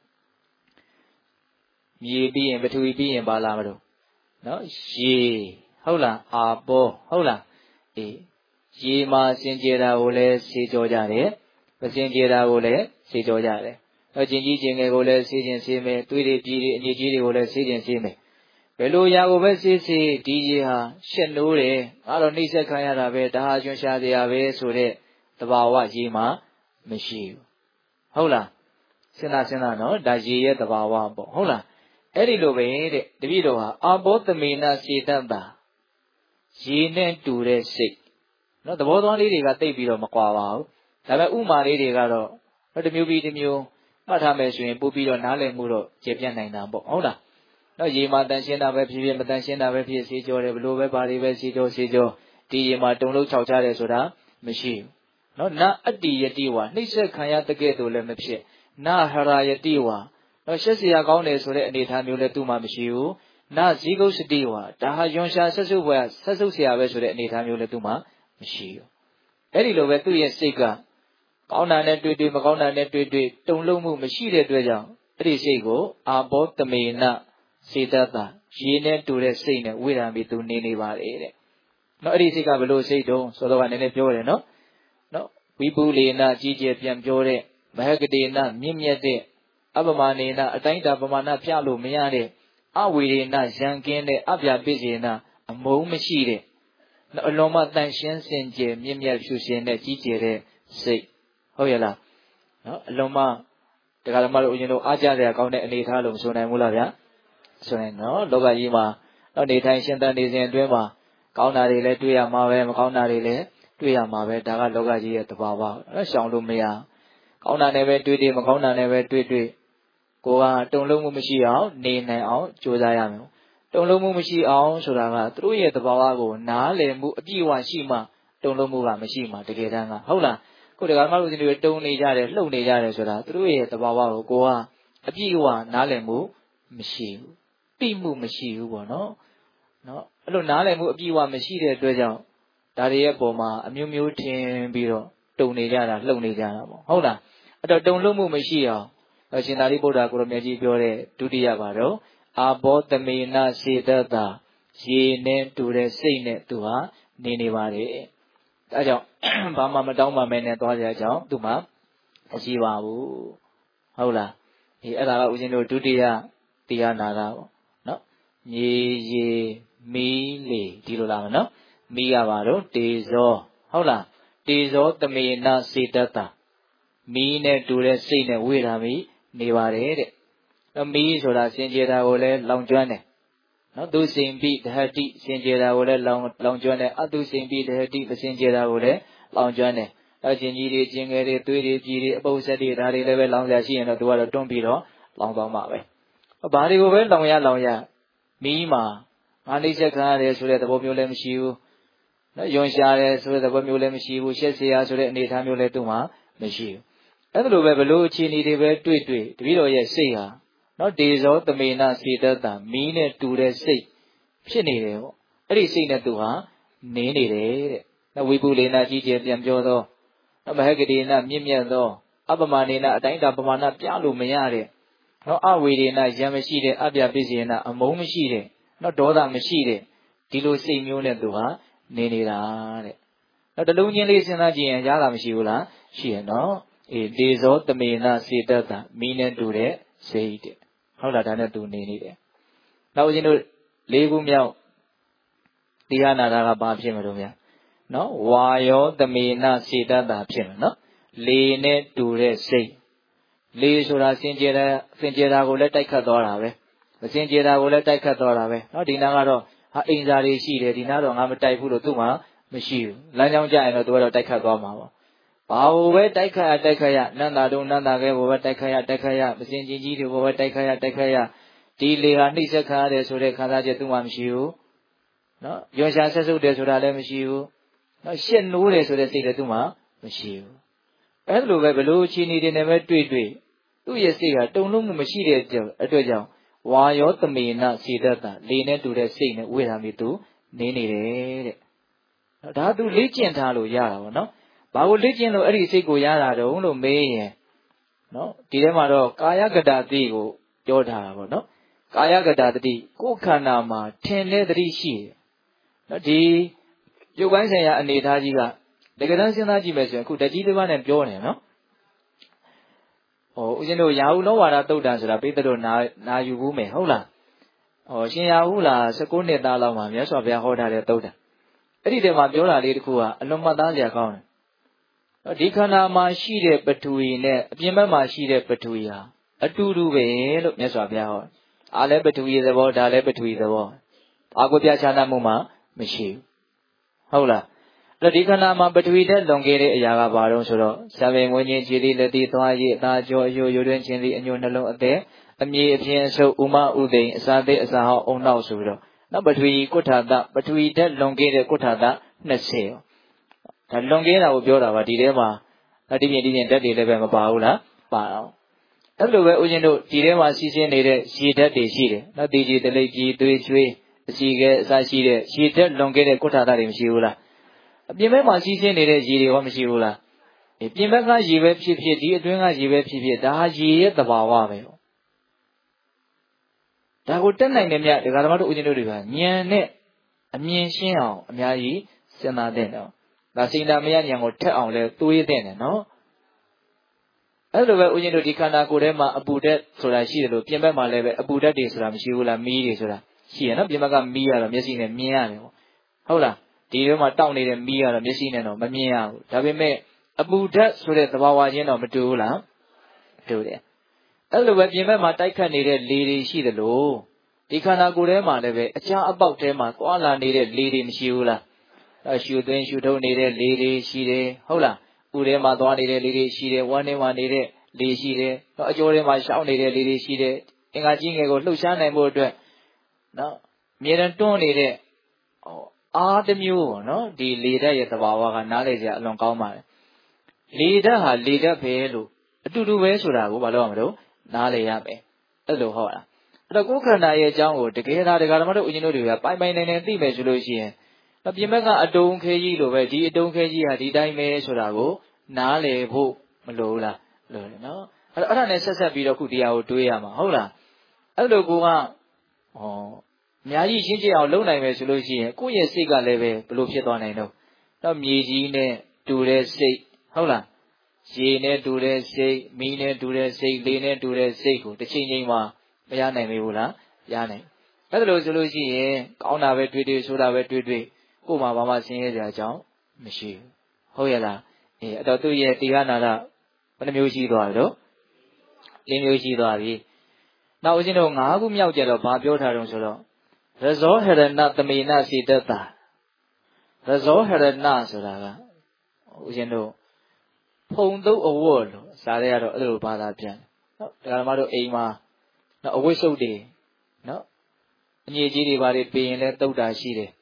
မြေပြီးရင်ပထဝီပြီးရင်ဘာလာမလို့နော်ရေဟုတ်လားအာဘောဟုတ်လားအေးရေမှာစင်ကြယ်တာကိုလည်းစေကြောကြတယ်မစင်ကြယ်တာကိုလည်းစေကြောကြတယ်ကျင်ကြီးကျင်ငယ်ကိုလည်းဆေးခြင်းဆေးမယ်သွေးတွေပြည်တွေအညစ်အကြေးတွေကိုလည်းဆေးခြင်းဆေးမယ်ဘယ်လိုရာကိုပဲဆေးဒီရေဟာရှက်နိုးတယ်ငါတော့နှိမ့်ဆက်ခံရတာပဲဒါဟာကျွန်းရှားတရားပဲဆိုတဲ့သဘာဝရေမှာမရှိဘူးဟုတ်လားစဉ်းစားနော်ဒါရေရဲ့သဘာဝပေါ့ဟုတ်လားအဲ့ဒီလိုပဲတဲ့တပည့်တော်ဟာအာဘောသမေနစေတ္တာရေနဲ့တူတဲ့စိတ်နော်သဘောသွားလေးတွေကတိတ်ပြီးတော့မကွာပါဘူးဒါပေမဲ့ဥမာလေးတွေကတော့တစ်မျိုးပြီးတစ်မျိုးမှတ်ထားမယ်ဆိုရင်ပို့ပြီးတော့နားလည်မှုတော့ကျေပြတ်နိုင်တာပေါ့ဟုတ်လားနော်ရေမှာတန်ရှင်းတာပဲဖြစ်ဖြစ်မတန်ရှင်းတာပဲဖြစ်စေကြောတယ်ဘလို့ပဲဘာတွေပဲစေကြောဒီရေမှာတုံလုံးခြောက်ချတယ်ဆိုတာမရှိဘူးနော်နအတ္တိယတိဝါနှိမ့်ဆက်ခံရတဲ့ကဲ့သို့လည်းမဖြစ်နဟရယတိဝါနော်ရှက်စရာကောင်းတယ်ဆိုတဲ့အနေအထားမျိုးလည်းသူ့မှာမရှိဘူးနဇီကုစတိဝါဒါဟာယွန်ရှာဆက်စုပ်ဆရာပဲဆိုတဲ့အနေအထားမျိုးလည်းသူ့မှာမရှိဘူးအဲ့ဒီလိုပဲသူ့ရဲ့စိတ်ကကောင်းတာနဲ့တွေ့မကောင်းတာနဲ့တွေ့တုံလုံးမှုမရှိတဲ့အတွက်ကြောင့်အဲ့ဒီစိတ်ကိုအာဘောသမေနစေတ္တာရေနဲ့တူတဲ့စိတ်နဲ့ဝိရာမိသူနေပါတယ်တဲ့နော်အဲ့ဒီစိတ်ကဘယ်လိုစိတ်တုံးဆိုတော့ကနည်းနည်းပြောတယ်နော်ဝိပုလေနကြီးကျယ်ပြန်ပြောတဲ့မဟကတိနမြင့်မြတ်တဲ့အပမာနေနအတိုင်းတာပမာဏပြလို့မရတဲ့အဝေရေနရံကင်းတဲ့အပြပိစေနအမုန်းမရှိတဲ့အလွန်မှတန်ရှင်းစင်ကြယ်မြင့်မြတ်ဖြူရှင်တဲ့ကြီးကျယ်တဲ့စိတ်ဟုတ်ရဲ့လားနော်အလွန်မှတရားဓမ္မတို့ဦးဇင်းတို့အားကြစရာကောင်းတဲ့အနေအထားလို့မဆိုနိုင်ဘူးလားဗျာဆိုရင်နော်လောကကြီးမှာတော့နေထိုင်ရှင်သန်နေစဉ်အတွင်းမှာကောင်းတာတွေလည်းတွေ့ရမှာပဲမကောင်းတာတွေလည်းတွေ့ရမှာပဲဒါကလောကကြီးရဲ့သဘာဝနော်ရှောင်လို့မရကောင်းတာနဲ့ပဲတွေ့မကောင်းတာနဲ့ပဲတွေ့ကိုကတုံလုံးမှုမရှိအောင်နေနိုင်အောင်ကြိုးစားရမယ်တုံလုံးမှုမရှိအောင်ဆိုတာကသူတို့ရဲ့သဘာဝကိုနားလည်မှုအပြည့်အဝရှိမှတုံလုံးမှုကမရှိမှတကယ်တမ်းကဟုတ်လားကိုယ်တရားမှလို့ဒီလိုတုံနေကြတယ်လှုပ်နေကြတယ်ဆိုတာသူတို့ရဲ့သဘာဝကိုကအပြည့်အဝနားလည်မှုမရှိဘူးသိမှုမရှိဘူးပေါ့နော်အဲ့လိုနားလည်မှုအပြည့်အဝမရှိတဲ့အတွက်ကြောင့်ဒါတွေရဲ့ပုံမှာအမျိုးမျိုးထင်ပြီးတော့တုံနေကြတာလှုပ်နေကြတာပေါ့ဟုတ်လားအဲ့တော့တုံလှုပ်မှုမရှိအောင်ရှင်သာရိပုတ္တရာကိုရမေကြီးပြောတဲ့ဒုတိယပါတော့အာဘောသမေနစေတ္တာရေနဲ့တူတဲ့စိတ်နဲ့သူဟာနေပါတယ်ဒါကြောင့်ဘာမှမတောင်းပန်မဲနဲ့သွားကြကြောင်းသူမှမရှိပါဘူးဟုတ်လားအဲ့ဒါကဦးဇင်းတို့ဒုတိယတိယနာတာပေါ့နော်မြေရေမီးလေဒီလိုလားမနော်မီးရပါတော့တေဇောဟုတ်လားတေဇောသမေနစေတ္တာမီးနဲ့တူတဲ့စိတ်နဲ့ဝေရာမိနေပါတယ်တဲ့မီးဆိုတာစင်ကြယ်တာကိုလည်းလောင်ကျွမ်းတယ်နော်သူစိန်ပိဓဟတိစင်ကြယ်တာကိုလည်းလောင်ကျွမ်းတယ်အတုစိန်ပိဓဟတိမစင်ကြယ်တာကိုလည်းလောင်ကျွမ်းတယ်အကျင်ကြီးတွေကျင်ငယ်တွေသွေးတွေပြည်တွေအပုပ်ဆက်တွေဒါတွေလည်းပဲလောင်ရရှိရင်တော့သူကတော့တွန်းပြီးတော့လောင်သွားမှာပဲဘာတွေကိုပဲလောင်ရမီးမှာငါနှိမ့်ဆက်ခံရတယ်ဆိုတဲ့သဘောမျိုးလည်းမရှိဘူးနော်ယွန်ရှာတယ်ဆိုတဲ့သဘောမျိုးလည်းမရှိဘူးရှက်เสียဆိုတဲ့အနေအထားမျိုးလည်းသူ့မှာမရှိဘူးအဲ့ဒါလိုပဲဘလို့အခြေအနေတွေပဲတွေ့တပည့်တော်ရဲ့စိတ်ဟာနော်ဒေဇောတမေနစေတတ္တမီးနဲ့တူတဲ့စိတ်ဖြစ်နေတယ်ပေါ့အဲ့ဒီစိတ်နဲ့သူဟာနေနေတယ်တဲ့နော်ဝိပုလေနကြီးကျယ်ပြန်ပြောတော့နော်မဟဂတိနမြင့်မြတ်သောအပမနေနအတိုင်းတာပမာဏပြလို့မရတဲ့နော်အဝေဒေနရံမရှိတဲ့အပြပိစေနအမုန်းမရှိတဲ့နော်ဒေါသမရှိတဲ့ဒီလိုစိတ်မျိုးနဲ့သူဟာနေနေတာတဲ့နော်တလုံးချင်းလေးစဉ်းစားကြည့်ရင်ရတာမရှိဘူးလားရှိရနော်ဒေဇောတမေနစေတတ္တမီးနဲ့တူတဲ့စိတ်တဲ့ဟုတ်လားဒါနဲ့သူနေနေတယ်နောက်ဦးဇင်းတို့၄ခုမြောက်တရားနာတာကဘာဖြစ်မလို့များနော်ဝါယောတမေနစေတတ္တဖြစ်မယ်နော်လေနဲ့တူတဲ့စိတ်လေဆိုတာစင်ကြယ်တာကိုလည်းတိုက်ခတ်သွားတာပဲမစင်ကြယ်တာကိုလည်းတိုက်ခတ်သွားတာပဲနော်ဒီနာကတော့ဟာအိမ်စာတွေရှိတယ်ဒီနာတော့ငါမတိုက်ဘူးလို့သူ့မှာမရှိဘူးလမ်းကြောင်းကြရင်တော့သူကတော့တိုက်ခတ်သွားမှာပေါ့ဘာလို့ပဲတိုက်ခတ်ရနန္တာတုံနန္တာကဲဘောပဲတိုက်ခတ်ရမစင်ကြီးကြီးတွေဘောပဲတိုက်ခတ်ရဒီလေဟာနှိမ့်ဆက်ခါရတယ်ဆိုတဲ့ခံစားချက်သူ့မှာမရှိဘူးနော်ရွှန်ရှာဆက်စုပ်တယ်ဆိုတာလည်းမရှိဘူးနော်ရှက်နိုးတယ်ဆိုတဲ့စိတ်လည်းသူ့မှာမရှိဘူးအဲ့လိုပဲဘလို့အခြေအနေတွေနဲ့ပဲတွေ့သူ့ရဲ့စိတ်ကတုံလုံးမှုမရှိတဲ့အတွက်ကြောင့်ဝါယောတမေနစေတတ္တလေနဲ့တူတဲ့စိတ်နဲ့ဝိဓာမိသူနေနေတယ်တဲ့ဒါသူလေ့ကျင့်ထားလို့ရတာပေါ့နော်ဘာကိုလေ့ကျင့်လို့အဲ့ဒီစိတ်ကိုရတာတုံးလို့မေးရင်နော်ဒီထဲမှာတော့ကာယကတတိကိုပြောထားတာပေါ့နော်ကာယကတတိကိုယ်ခန္ဓာမှာထင်တဲ့သတိရှိတယ်နော်ဒီရုပ်ပိုင်းဆိုင်ရာအနေအထားကြီးကတကယ်တမ်းစဉ်းစားကြည့်မယ်ဆိုရင်အခုတကြီးတစ်ပါးနဲ့ပြောနေနော်ဦးဇင်းတို့ရာဟုလောဝါဒသုတ်တံဆိုတာပိဿတို့နာယူဘူးမယ်ဟုတ်လားရှင်ရာဟုလား19နှစ်သားလောက်မှာမြတ်စွာဘုရားဟောထားတဲ့သုတ်တံအဲ့ဒီတည်းမှာပြောတာလေးတစ်ခုကအလွန်မှတ်သားစရာကောင်းတယ်ဒီခန္ဓာမှာရှိတဲ့ပထဝီနဲ့အပြင်ဘက်မှာရှိတဲ့ပထဝီဟာအတူတူပဲလို့မြတ်စွာဘုရားဟောအားလည်းပထဝီသဘောဒါလည်းပထဝီသဘောအာကိုပြခြားနာမှုမှမရှိဘူးဟုတ်လားအဲ့ဒီခန္ဓာမှာပထဝီတက်လွန်ခဲ့တဲ့အရာကဘာလို့ဆိုတော့ဇဗေငွေချင်းခြေလေးလက်သေးသွားရည်အသားကြောအယိုရိုးတွင်းချင်းလေးအညိုနှလုံးအသက်အမြေအပြင်အဆုပ်ဥမဥသိမ်အစာသေးအစာဟောင်းအုံနောက်ဆိုပြီးတော့နောက်ပထဝီကုဋ္ဌာတပထဝီတက်လွန်ခဲ့တဲ့ကုဋ္ဌာတ20ဒါလွန်ခဲ့တာကိုပြောတာပါဒီထဲမှာဒီပြင်တက်တွေလည်းပဲမပါဘူးလားပါအောင်အဲ့လိုပဲဦးဇင်းတို့ဒီထဲမှာစီးဆင်းနေတဲ့ရေဓာတ်တွေရှိတယ်နော်တေကြီးတလိပ်ကြီးသွေးချွေးအစီကဲအစရှိတဲ့ရေဓာတ်လွန်ခဲ့တဲ့ကုဋ္ဌာတတွေမရှိဘူးလားအပြင်ဘက်မှာစီးဆင်းနေတဲ့ရေတွေဟောမရှိဘူးလားပြင်ဘက်ကရေပဲဖြစ်ဖြစ်ဒီအတွင်းကရေပဲဖြစ်ဖြစ်ဒါဟာရေရဲ့သဘာဝပဲဒါကိုတက်နိုင်တယ်မြတ်ဒကာဓမ္မတို့ဦးဇင်းတို့တွေကဉာဏ်နဲ့အမြင်ရှင်းအောင်အများကြီးစဉ်းစားတဲ့တော့ဒါစိတ်ဓာတ်မရဉာဏ်ကိုထက်အောင်လဲတွေးတဲ့တယ်နော်အဲ့လိုပဲဦးဇင်းတို့ဒီခန္ဓာကိုယ်ထဲမှာအပူဓာတ်ဆိုတာရှိတယ်လို့ပြင်ဘက်မှာလည်းပဲအပူဓာတ်တွေဆိုတာမရှိဘူးလားမီးတွေဆိုတာရှိရနော်ပြင်ဘက်ကမီးရတော့မျက်စိနဲ့မြင်ရတယ်ပေါ့ဟုတ်လားဒီထဲမှာတောက်နေတဲ့မီးကတော့မျက်စိနဲ့တော့မမြင်ရဘူးဒါပေမဲ့အပူဓာတ်ဆိုတဲ့သဘာဝချင်းတော့မတူဘူးလားတူတယ်အဲ့လိုပဲပြင်ဘက်မှာတိုက်ခတ်နေတဲ့လေတွေရှိတယ်လို့ဒီခန္ဓာကိုယ်ထဲမှာလည်းပဲအချားအပေါက်ထဲမှာကွာလာနေတဲ့လေတွေမရှိဘူးလားရှူသွင်းရှူထုတ်နေတဲ့လေတွေရှိတယ်ဟုတ်လားဥထဲမှာသွားနေတဲ့လေတွေရှိတယ်ဝမ်းထဲမှာနေတဲ့လေရှိတယ်အကျောထဲမှာရှောင်းနေတဲ့လေတွေရှိတယ်အင်္ဂါကြီးငယ်ကိုလှုပ်ရှားနိုင်ဖို့အတွက်နော်အမြဲတမ်းတွန်းနေတဲ့အားတစ်မျိုးပေါ့နော်ဒီလေဓာတ်ရဲ့သဘာဝကနားလည်ကြအလွန်ကောင်းပါတယ်လေဓာတ်ဟာလေဓာတ်ပဲလို့အတူတူပဲဆိုတာကိုဘာလို့ရမလို့နားလည်ရမယ်အဲ့လိုဟောတာအဲ့တော့ကိုယ်ခန္ဓာရဲ့အကြောင်းကိုတကယ်ဒကာဓမ္မတို့ဦးဇင်းတို့တွေကပိုင်ပိုင်နိုင်နိုင်သိမယ်ဆိုလို့ရှိရင်ပြင်ဘက်ကအတုံးခဲကြီးလိုပဲဒီအတုံးခဲကြီးဟာဒီတိုင်းပဲဆိုတာကိုနားလည်ဖို့မလိုဘူးလားလိုတယ်နော်အဲ့ဒါနဲ့ဆက်ပြီးတော့ခုတရားကိုတွေးရမှာဟုတ်လားအဲ့လိုကအများကြီးရှင်းပြအောင်လုပ်နိုင်မယ်ဆိုလို့ရှိရင်ကိုယ့်ရဲ့စိတ်ကလည်းပဲဘလို့ဖြစ်သွားနိုင်တော့မြေကြီးနဲ့တူတဲ့စိတ်ဟုတ်လားရေနဲ့တူတဲ့စိတ်မီးနဲ့တူတဲ့စိတ်လေနဲ့တူတဲ့စိတ်ကိုတစ်ချိန်ချိန်မှာမရနိုင်ဘူးလားရနိုင်အဲ့ဒါလို့ဆိုလို့ရှိရင်ကောင်းတာပဲတွေးဆိုတာပဲတွေးကိုယ်မှာဘာမှဆင်းရဲကြအကြောင်းမရှိဘူးဟုတ်ရဲ့လားအဲ့တော့သူ့ရဲ့တရားနာတာဘယ်နှမျိုးရှိသွားပြီတော့၄မျိုးရှိသွားပြီနောက်ဦးဇင်းတို့၅ခုမြောက်ကြတော့ဘာပြောထားတုံးဆိုတော့ရဇောဟရဏသမေနစေတတရဇောဟရဏဆိုတာကဦးဇင်းတို့ဖုံတုပ်အဝတ်လို့စာရဲကတော့အဲ့လိုဘာသာပြန်နော်ဒါကမှတို့အိမ်မှာနော်အဝတ်စုပ်တွေနော်အငြိကြီးတွေဘာတွေပြင်ရင်လဲတုတ်တာရှိတယ်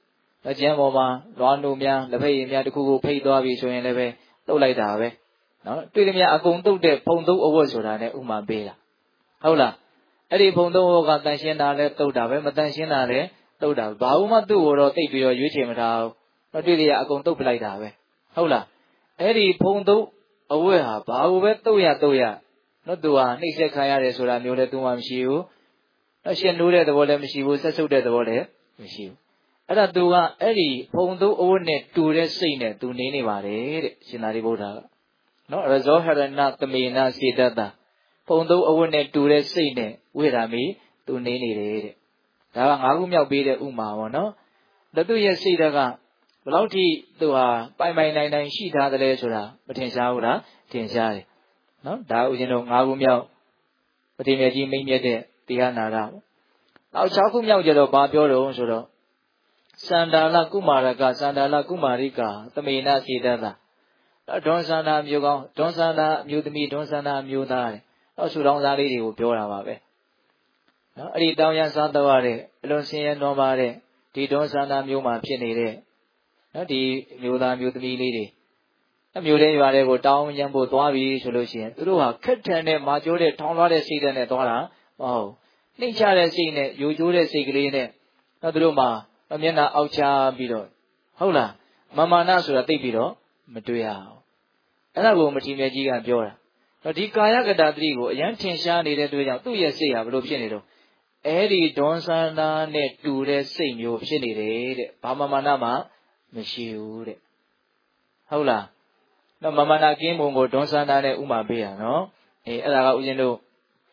ကျမ်းပေါ်မှာလွားနိုးများလက်ဖက်ရည်များတစ်ခုခုဖိတ်သွားပြီဆိုရင်လည်းပဲတုတ်လိုက်တာပဲနော်တွေ့သည်များအကုန်တုတ်တဲ့ဖုံတုတ်အဝတ်ဆိုတာနဲ့ဥမာပေးတာဟုတ်လားအဲ့ဒီဖုံတုတ်အဝတ်ကတန်ရှင်းတာလဲတုတ်တာပဲမတန်ရှင်းတာလဲတုတ်တာဘာလို့မှသူ့ကိုတော့တိတ်ပြီးတော့ရွေးချယ်မထားဘူးနော်တွေ့သည်ကအကုန်တုတ်ပလိုက်တာပဲဟုတ်လားအဲ့ဒီဖုံတုတ်အဝတ်ဟာဘာလို့ပဲတုတ်ရနော်သူဟာနှိမ့်ဆက်ခံရတယ်ဆိုတာမျိုးလဲသူမှမရှိဘူးနော်ရှင်နိုးတဲ့သဘောလည်းမရှိဘူးဆက်ဆုပ်တဲ့သဘောလည်းမရှိဘူးအဲ့ဒါသူကအဲ့ဒီဖုံတုတ်အဝတ်နဲ့တူတဲ့စိတ်နဲ့သူနေပါတယ်တဲ့ရှင်သာရိပုတ္တရာကနော်ရဇောဟရဏသမေနစေတတဖုံတုတ်အဝတ်နဲ့တူတဲ့စိတ်နဲ့ဝိရာမီသူနေတယ်တဲ့ဒါက၅ခုမြောက်ပေးတဲ့ဥမာပေါ့နော်တသူရဲ့စိတ်ဓာတ်ကဘယ်လောက်ထိသူဟာပိုင်နိုင်ရှိထားတယ်လဲဆိုတာမထင်ရှားဘူးလားထင်ရှားတယ်နော်ဒါဥစဉ်တို့၅ခုမြောက်ပတိမေကြီးမိတ်မြတ်တဲ့တရားနာတာပေါ့နောက်၆ခုမြောက်ကြတော့ဘာပြောတော့ဆိုတော့စန္ဒာလကုမာရကစန္ဒာလကုမာရိကာသမေနစေတတဒွန်စန္ဒာမျိုးကောင်းဒွန်စန္ဒာမျိုးသမီးဒွန်စန္ဒာမျိုးသားတဲ့နောက်ဆူတောင်းစားလေးတွေကိုပြောတာပါပဲနော်အဲ့ဒီတောင်းရစားတော့ရတဲ့အလွန်ဆင်းရဲနှောပါတဲ့ဒီဒွန်စန္ဒာမျိုးမှာဖြစ်နေတဲ့နော်ဒီမျိုးသားမျိုးသမီးလေးတွေအမျိုးတဲ့ရွာတွေကိုတောင်းရမ်းဖို့သွားပြီဆိုလို့ရှိရင်သူတို့ဟာခက်ထန်တဲ့မာကျိုးတဲ့ထောင်လွှားတဲ့စိတ်ဓာတ်နဲ့သွားတာမဟုတ်နှိမ့်ချတဲ့စိတ်နဲ့ယိုကျိုးတဲ့စိတ်ကလေးနဲ့နော်သူတို့မှာမျက်နှာအောက်ချပြီးတော့ဟုတ်လားမာနဆိုတာသိပြီးတော့မတွေ့ရအောင်အဲ့ဒါကိုမထေရမြတ်ကြီးကပြောတာတော့ဒီကာယကတသတိကိုအရန်ထင်ရှားနေတဲ့အတွက်ကြောင့်သူ့ရဲ့စိတ်ဟာဘလို့ဖြစ်နေတော့အဲ့ဒီဒွန်ဆန္ဒာနဲ့တူတဲ့စိတ်မျိုးဖြစ်နေတယ်တဲ့ဘာမာနမှမရှိဘူးတဲ့ဟုတ်လားနော်မာနကင်းပုံကိုဒွန်ဆန္ဒာနဲ့ဥမာပေးရနော်အဲ့ဒါကဥစဉ်တို့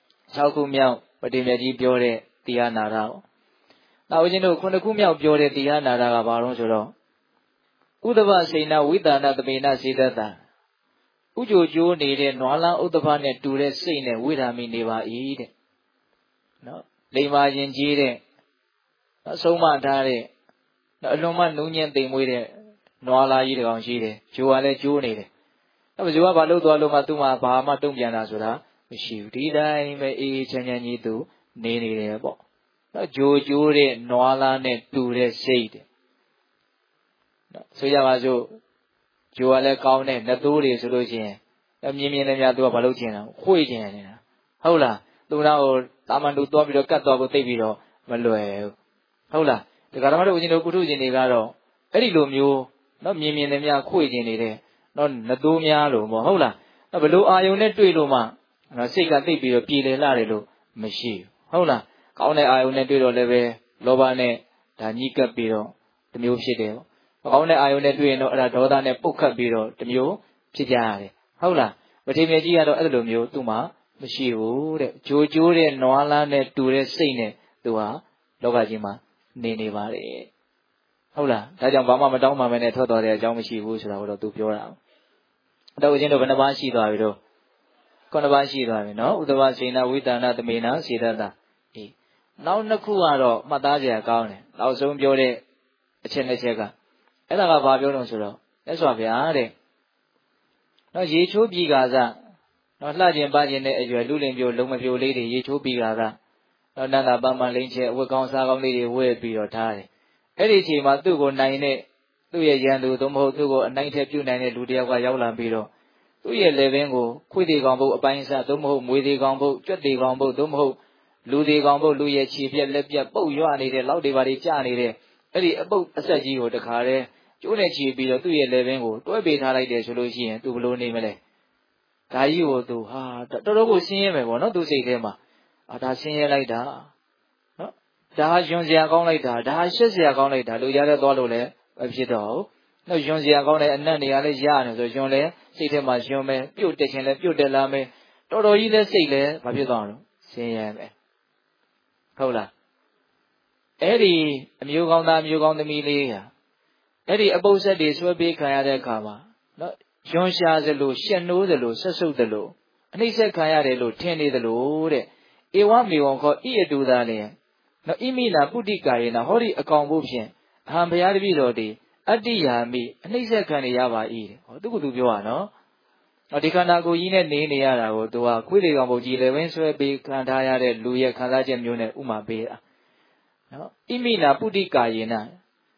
6ခုမြောက်ပတိမြတ်ကြီးပြောတဲ့တရားနာတာပေါ့နောက်ဦးဇင်းတို့9ခုမြောက်ပြောတဲ့တရားနာတာကဘာလို့ဆိုတော့ဥဒ္ဒဗစေနဝိတာဏသမေနစေတတံဥကြိုကျိုးနေတဲ့နွားလန်းဥဒ္ဒဗနဲ့တူတဲ့စိတ်နဲ့ဝိဓာမိနေပါ၏တဲ့နော်လိမ္မာရင်ကြီးတဲ့နော်ဆုံးမထားတဲ့နော်အလွန်မှနူးညံ့သိမ်မွေးတဲ့နွားလားကြီးတကောင်ရှိတယ်ဂျိုကလည်းကျိုးနေတယ်အဲ့ဂျိုကဘာလို့သွားလို့မှသူ့မှာဘာမှတုံ့ပြန်တာဆိုတာမရှိဘူးဒီတိုင်းပဲအေးချမ်းချမ်းကြီးသူနေနေတယ်ပေါ့နော်ဂျိုကျိုးတဲ့နွားလားနဲ့တူတဲ့စိတ်တဲ့နော်ဆိုရပါစို့ဂျိုကလည်းကောင်းတဲ့နှစ်သိုးတွေဆိုလို့ရှိရင်မြင်လည်းများသူကဘာလုပ်ချင်တာခွေ့ချင်နေတာဟုတ်လားသူကတာမန်တူသွားပြီးတော့ကတ်သွားဖို့သိပြီးတော့မလွယ်ဘူးဟုတ်လားဒီကရမတို့ဦးဇင်းတို့ကုထုရှင်တွေကတော့အဲ့ဒီလိုမျိုးနော်မြင်လည်းများခွေ့ချင်နေတဲ့နော်နှစ်သိုးများလို့မဟုတ်လားဘလို့အာယုံနဲ့တွေ့လို့မှနော်စိတ်ကသိပြီးတော့ပြည်လေလာတယ်လို့မရှိဘူးဟုတ်လားကောင်းတဲ့အာယုံနဲ့တွေ့တော့လည်းပဲလောဘနဲ့ဒါညှိကပ်ပြီးတော့တမျိုးဖြစ်တယ်ပေါ့မကောင်းတဲ့အာယုံနဲ့တွေ့ရင်တော့အဲ့ဒါဒေါသနဲ့ပုတ်ခတ်ပြီးတော့တမျိုးဖြစ်ကြရတယ်ဟုတ်လားပတိမေကြီးကတော့အဲ့လိုမျိုးသူ့မှာမရှိဘူးတဲ့ဂျိုကျိုးတဲ့နွားလားနဲ့တူတဲ့စိတ်နဲ့သူဟာလောကကြီးမှာနေပါတယ်ဟုတ်လားဒါကြောင့်ဘာမှမတောင်းမှမနဲ့ထွက်တော်တဲ့အကြောင်းမရှိဘူးဆိုတာကိုတော့သူပြောတာအဲ့တော့ဦးဇင်းတို့ဘယ်နှပါးရှိသွားပြီတော့9ပါးရှိသွားပြီနော်ဥဒ္ဒဝစေနဝိတာဏသမေနစေတတနောက်နှစ်ခုကတော့မှတ်သားစရာကောင်းတယ်နောက်ဆုံးပြောတဲ့အချက်နှစ်ချက်ကအဲ့ဒါကဘာပြောလို့ဆိုတော့မြတ်စွာဘုရားတဲ့နော်ရေချိုးပြီးကာစနော်လှကျင်ပါကျင်တဲ့အရွယ်လူလင်ပြိုလုံမပြိုလေးတွေရေချိုးပြီးကာကနော်နန္ဒပမန်လိမ့်ချက်အဝတ်ကောင်းစားကောင်းလေးတွေဝဲပြီးတော့ထားတယ်အဲ့ဒီအချိန်မှာသူ့ကိုနိုင်တဲ့သူ့ရဲ့ရန်သူသို့မဟုတ်သူ့ကိုအနိုင်ထက်ပြုနိုင်တဲ့လူတစ်ယောက်ကရောက်လာပြီးတော့သူ့ရဲ့လက်ဘင်းကိုခွေးသေးကောင်ဘုတ်အပိုင်းစားသို့မဟုတ်မွေသေးကောင်ဘုတ်ကြွက်သေးကောင်ဘုတ်သို့မဟုတ်လူသေးကောင်ဘုတ်လူရဲ့ခြေပြက်လက်ပြက်ပုတ်ရွနေတဲ့လောက်တွေပါတွေကြာနေတဲ့အဲ့ဒီအပုတ်အဆက်ကြီးကိုတခါတည်းကျိုးနဲ့ခြေပြီးတော့သူ့ရဲ့လက်ဘင်းကိုတွဲပေးထားလိုက်တယ်ဆိုလို့ရှိရင်သူဘလို့နေမလဲဒါကြီးကိုသူဟာတော်တော်ကိုဆင်းရဲမယ်ပေါ့နော်သူစိတ်ထဲမှာဒါဆင်းရဲလိုက်တာနော်ဒါဟာယွန်စရာကောင်းလိုက်တာဒါဟာရှက်စရာကောင်းလိုက်တာလူရတဲ့သွားလို့လည်းမဖြစ်တော့ဘူးနော်ယွန်စရာကောင်းတဲ့အနက်နေရာလည်းရနေဆိုယွန်လည်းစိတ်ထဲမှာယွန်မယ်ပြုတ်တက်ခြင်းလည်းပြုတ်တက်လာမယ်တော်တော်ကြီးလည်းစိတ်လည်းမဖြစ်သွားဘူးဆင်းရဲမယ်ဟုတ်လားအဲ့ဒီအမျိုးကောင်းသားအမျိုးကောင်းသမီးလေးဟာအဲ့ဒီအပုပ်ဆက်တွေဆွဲပေးခံရတဲ့အခါမှာနော်ယွန်ရှာသလိုရှက်နိုးသလိုဆက်ဆုပ်သလိုအနှိမ့်ဆက်ခံရတယ်လို့ထင်နေသလိုတဲ့ဧဝမေဝံခောဣယတုသားလည်းနော်ဣမိနာပုတ္တိကာယေနာဟောဒီအကောင်ဖို့ဖြင့်အဟံဘုရားတပည့်တော်ဒီအတ္တိယာမိအနှိမ့်ဆက်ခံနေရပါ၏တဲ့ဟောသူကသူပြောတာနော်ဒီခန္ဓာကိုယ်ကြီးနဲ့နေရတာကိုသူကခွေးတွေကောင်ပုတ်ကြီးလည်းဝင်းဆွဲပေးခံထားရတဲ့လူရဲ့ခံစားချက်မျိုးနဲ့ဥမာပေးတာနော်ဣမိနာပုတ္တိကာယေနာဣ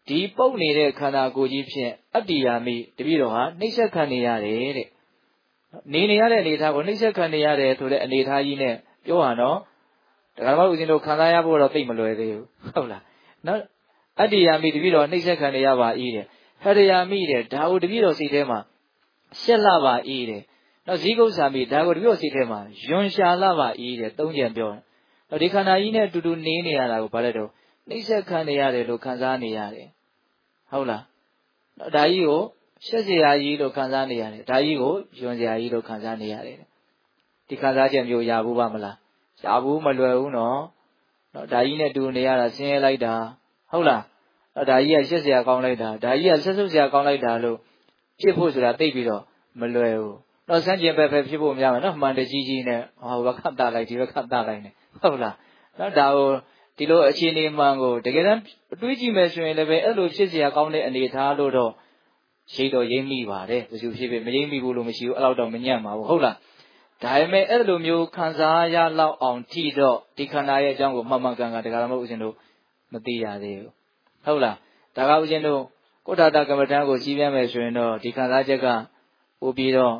ဒီပုတ်နေတဲ့ခန္ဓာကိုယ်ကြီးဖြင့်အတ္တိယာမိတပည့်တော်ဟာနှိမ့်ဆက်ခံနေရတယ်တဲ့နေရတဲ့အနေထားကိုနှိမ့်ဆက်ခံနေရတယ်ဆိုတဲ့အနေထားကြီးနဲ့ပြောရတော့ဒါကမှဦးဇင်းတို့ခံစားရဖို့တော့သိမလွယ်သေးဘူးဟုတ်လားနော်အတ္တိယာမိတပည့်တော်နှိမ့်ဆက်ခံနေရပါ၏တဲ့ဟရယာမိတဲ့ဒါကိုတပည့်တော်စိတ်ထဲမှာရှက်လာပါ၏တဲ့နော်ဇီးကုစ္ဆာမိဒါကိုတပည့်တော်စိတ်ထဲမှာယွန်ရှာလာပါ၏တဲ့သုံးကြံပြောတော့ဒီခန္ဓာကြီးနဲ့တူတူနေနေရတာကိုဘာလဲတော့နှိမ့်ဆက်ခံနေရတယ်လို့ခံစားနေရတယ်ဟုတ်လားနော်ဒါကြီးကိုရှက်စရာကြီးလို့ခံစားနေရတယ်ဒါကြီးကိုယွန်စရာကြီးလို့ခံစားနေရတယ်ဒီခံစားချက်မျိုးရဘူးပါမလားရဘူးမလွယ်ဘူးနော်ဒါကြီးနဲ့တူနေရတာဆင်းရဲလိုက်တာဟုတ်လားဒါကြီးကရှက်စရာကောင်းလိုက်တာဒါကြီးကဆက်ဆုပ်စရာကောင်းလိုက်တာလို့ဖြစ်ဖို့ဆိုတာသိပြီးတော့မလွယ်ဘူးတော့စမ်းကျင်ပဲဖြစ်ဖို့များမယ်နော်မှန်တကြီးကြီးနဲ့ဟောဘခတ်တလိုက်ဒီဘခတ်တလိုက်နေဟုတ်လားနော်ဒါကိုဒီလိုအခြေအနေမှန်ကိုတကယ်တမ်းတွေးကြည့်မယ်ဆိုရင်လည်းပဲအဲ့လိုဖြစ်စရာကောင်းတဲ့အနေထားလို့တော့ရှိတော့ရိမ့်မိပါတယ်ဘယ်သူဖြစ်ဖြစ်မရိမ့်မိဘူးလို့မရှိဘူးအဲ့လောက်တော့မညံ့ပါဘူးဟုတ်လားဒါပေမဲ့အဲ့လိုမျိုးခံစားရလောက်အောင်ထိတော့ဒီခန္ဓာရဲ့အကြောင်းကိုမှန်မှန်ကန်ကန်တရားတော်ဦးဇင်းတို့မသိရသေးဘူးဟုတ်လားဒါကဦးဇင်းတို့ကုဋ္ဌတာကမ္မဋ္ဌာန်းကိုကြီးပြမယ်ဆိုရင်တော့ဒီခံစားချက်ကပို့ပြီးတော့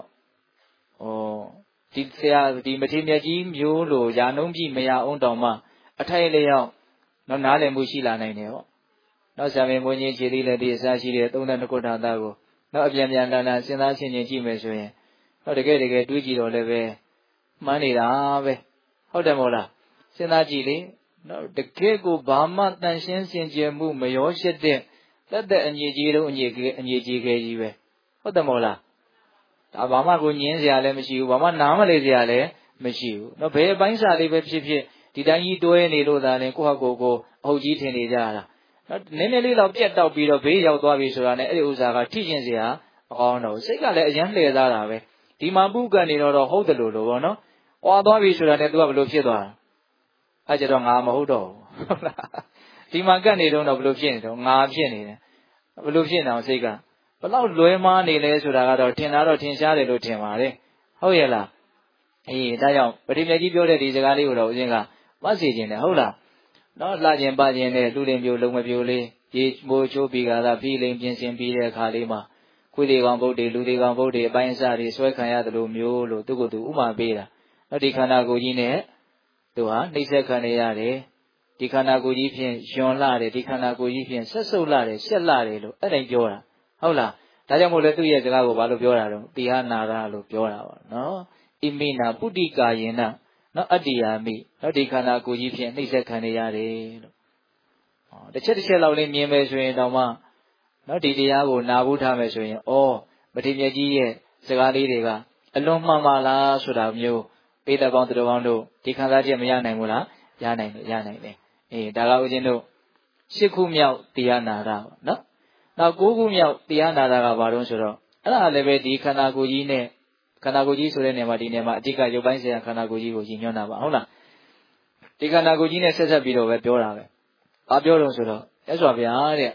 ဒီဆရာဒီမထေရမြတ်ကြီးမျိုးလိုယာနှုံးပြမရအောင်တောင်မှအထိုက်လျောက်တော့နားလည်မှုရှိလာနိုင်တယ်ပေါ့နောက်ဆံမင်းမွင်းကြီးခြေသေးလက်သေးအစရှိတဲ့32ကုဋ္ဌတာကိုနောက်အပြန်ပြန်လန်လန်စဉ်းစားချင်းချင်းကြည့်မယ်ဆိုရင်တော့တကယ်တွေးကြည့်တော့လည်းပဲမှန်းနေတာပဲဟုတ်တယ်မဟုတ်လားစဉ်းစားကြည့်လေနော်တကယ်ကိုဘာမှတန်ရှင်းစင်ကြယ်မှုမရောရှက်တဲ့လက်သက်အငြိကြီးလုံးအငြိကြီးခဲကြီးပဲဟုတ်တယ်မဟုတ်လားဒါဘာမှကိုညင်းစရာလည်းမရှိဘူးဘာမှနားမလဲစရာလည်းမရှိဘူးနော်ဘယ်အပိုင်းစာလေးပဲဖြစ်ဖြစ်ဒီတိုင်းကြီးတွဲနေလို့သာလည်းကိုယ့်ဟာကိုယ်အဟုတ်ကြီးထင်နေကြတာနော်နည်းနည်းလေးတော့ပြတ်တောက်ပြီးတော့ဘေးရောက်သွားပြီဆိုတာနဲ့အဲ့ဒီဥစ္စာကထိကျင်စရာမကောင်းတော့စိတ်ကလည်းအရင်လှည့်သားတာပဲဒီမှာပုကန်နေတော့ဟုတ်တယ်လို့ပေါ့နော်။ကွာသွားပြီဆိုတာနဲ့ तू ကဘယ်လိုဖြစ်သွားတာ။အဲ့ကြတော့ငါမဟုတ်တော့ဘူးဟုတ်လား။ဒီမှာကတ်နေတော့ဘယ်လိုဖြစ်နေတော့ငါဖြစ်နေတယ်။ဘယ်လိုဖြစ်နေအောင်စိတ်ကဘလောက်လွဲမားနေလဲဆိုတာကတော့ထင်တာတော့ထင်ရှားတယ်လို့ထင်ပါတယ်။ဟုတ်ရဲ့လား။အေးဒါကြောင့်ပဋိမြတ်ကြီးပြောတဲ့ဒီစကားလေးကိုတော့ဦးဇင်းကမှတ်စီခြင်းတယ်ဟုတ်လား။နော်လှခြင်းပခြင်းနဲ့လူလင်ပြိုလုံးမပြိုလေးရေမိုးချိုးပြီးကသာဖိလိန်ပြင်ဆင်ပြီးတဲ့အခါလေးမှာခွေးတွေကောင်ဗုဒ္ဓလူတွေကောင်ဗုဒ္ဓအပိုင်းအစတွေဆွဲခံရတယ်လို့မျိုးလို့သူ့ကိုယ်သူဥမာပေးတာနော်ဒီခန္ဓာကိုယ်ကြီးနဲ့သူဟာနှိမ့်ဆက်ခံရရတယ်ဒီခန္ဓာကိုယ်ကြီးဖြင့်ယွန်လာတယ်ဒီခန္ဓာကိုယ်ကြီးဖြင့်ဆက်ဆုပ်လာတယ်ရှက်လာတယ်လို့အဲ့တိုင်းပြောတာဟုတ်လားဒါကြောင့်မို့လဲသူ့ရဲ့စကားကိုဘာလို့ပြောတာတော့တိဟနာရလို့ပြောတာပါနော်ဣမိနာပုတ္တိကာယေနနော်အတ္တိယာမိနော်ဒီခန္ဓာကိုယ်ကြီးဖြင့်နှိမ့်ဆက်ခံရရတယ်လို့တစ်ချက်လောက်လေးမြင်မယ်ဆိုရင်တော့မှနော်ဒီတရားကိုနာဖို့ထားမယ်ဆိုရင်ဩမထေရမြတ်ကြီးရဲ့စကားလေးတွေကအလွန်မှန်ပါလားဆိုတာမျိုးပိဋကပေါင်းသူတော်ကောင်းတို့ဒီခံစားချက်မရနိုင်ဘူးလားရနိုင်တယ်အေးဒါကဦးဇင်းတို့8ခုမြောက်တရားနာတာပေါ့နော်နောက်9ခုမြောက်တရားနာတာကဘာလို့ဆိုတော့အဲ့ဒါလည်းပဲဒီခန္ဓာကိုယ်ကြီးနဲ့ခန္ဓာကိုယ်ကြီးဆိုတဲ့နေရာမှာဒီနေရာမှာအဓိကရုပ်ပိုင်းဆိုင်ရာခန္ဓာကိုယ်ကြီးကိုရည်ညွှန်းတာပါဟုတ်လားဒီခန္ဓာကိုယ်ကြီးနဲ့ဆက်ပြီးတော့ပဲပြောတာပဲဘာပြောလို့ဆိုတော့ရသော်ဗျာတဲ့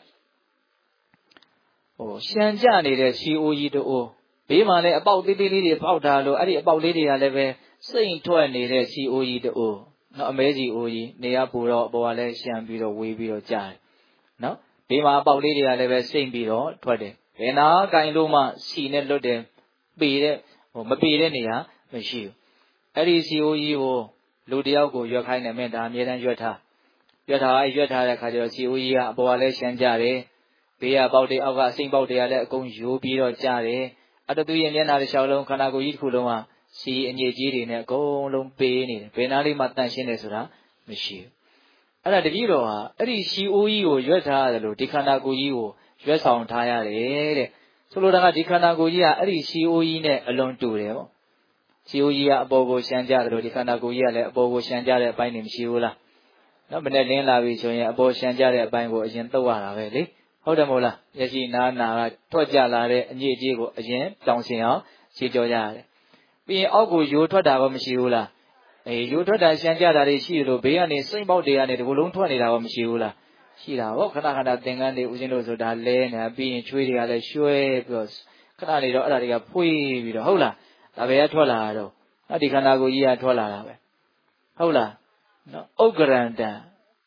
ရှံကြနေတဲ့ခြေအိုးကြီးတို့ဘေးမှာလည်းအပေါက်သေးသေးလေးတွေပေါက်တာလို့အဲ့ဒီအပေါက်လေးတွေကလည်းပဲစိတ်ထွက်နေတဲ့ခြေအိုးကြီးတို့နော်အမဲကြီးအိုးကြီးနေရပူတော့အပေါ်ကလည်းရှံပြီးတော့ဝေးပြီးတော့ကြားတယ်နော်ဘေးမှာအပေါက်လေးတွေကလည်းပဲစိတ်ပြီးတော့ထွက်တယ်ဘယ်နာကင်လို့မှစီနဲ့လွတ်တယ်ပေတဲ့မပေတဲ့နေရာမရှိဘူးအဲ့ဒီခြေအိုးကြီးကိုလူတယောက်ကိုရွက်ခိုင်းတယ်မင်းဒါအမြဲတမ်းရွက်ထားတဲ့ခါကျတော့ခြေအိုးကြီးကအပေါ်ကလည်းရှံကြတယ်ဘေးကပေါက်တွေအောက်ကအစိမ့်ပေါက်တွေကလည်းအကုန်ယိုးပြီးတော့ကြားတယ်အတတူရဲ့မျက်နှာတစ်လျှောက်လုံးခန္ဓာကိုယ်ကြီးတစ်ခုလုံးကစီအညစ်အကြေးတွေနဲ့အကုန်လုံးပေးနေတယ်ဘယ်နာလေးမှတန့်ရှင်းတယ်ဆိုတာမရှိဘူးအဲ့ဒါတပည့်တော်ဟာအဲ့ဒီရှီအိုးကြီးကိုရွက်ထားရတယ်လို့ဒီခန္ဓာကိုယ်ကြီးကိုရွက်ဆောင်ထားရတယ်တဲ့ဆိုလိုတာကဒီခန္ဓာကိုယ်ကြီးကအဲ့ဒီရှီအိုးကြီးနဲ့အလွန်တူတယ်ပေါ့ရှီအိုးကြီးကအပေါ်ကိုရှမ်းကြတယ်လို့ဒီခန္ဓာကိုယ်ကြီးကလည်းအပေါ်ကိုရှမ်းကြတဲ့အပိုင်းတွေမရှိဘူးလားနော်မနဲ့လင်းလာပြီဆိုရင်အပေါ်ရှမ်းကြတဲ့အပိုင်းကိုအရင်သုတ်ရတာပဲလေဟုတ်တယ်မို့လားမျက်စိနာကထွက်ကြလာတဲ့အညစ်အကြေးကိုအရင်တောင်းစင်အောင်ရှင်းကြောကြရတယ်ပြီးရင်အောက်ကိုယိုထွက်တာကောမရှိဘူးလားယိုထွက်တာရှမ်းကြတာတွေရှိတယ်လို့ဘေးကနေစိမ့်ပေါက်တွေကနေဒီလိုလုံးထွက်နေတာကောမရှိဘူးလားရှိတာဟောခဏခဏသင်္ကန်းတွေဦးဇင်းတို့ဆိုတာလဲနေတာပြီးရင်ချွေးတွေကလည်းရွှဲပြီးတော့ခဏနေတော့အဲ့ဒါတွေကဖွေးပြီးတော့ဟုတ်လားဒါပဲထွက်လာတော့ဒီခန္ဓာကိုယ်ကြီးကထွက်လာတာပဲဟုတ်လားနော်ဥက္ကရန္တ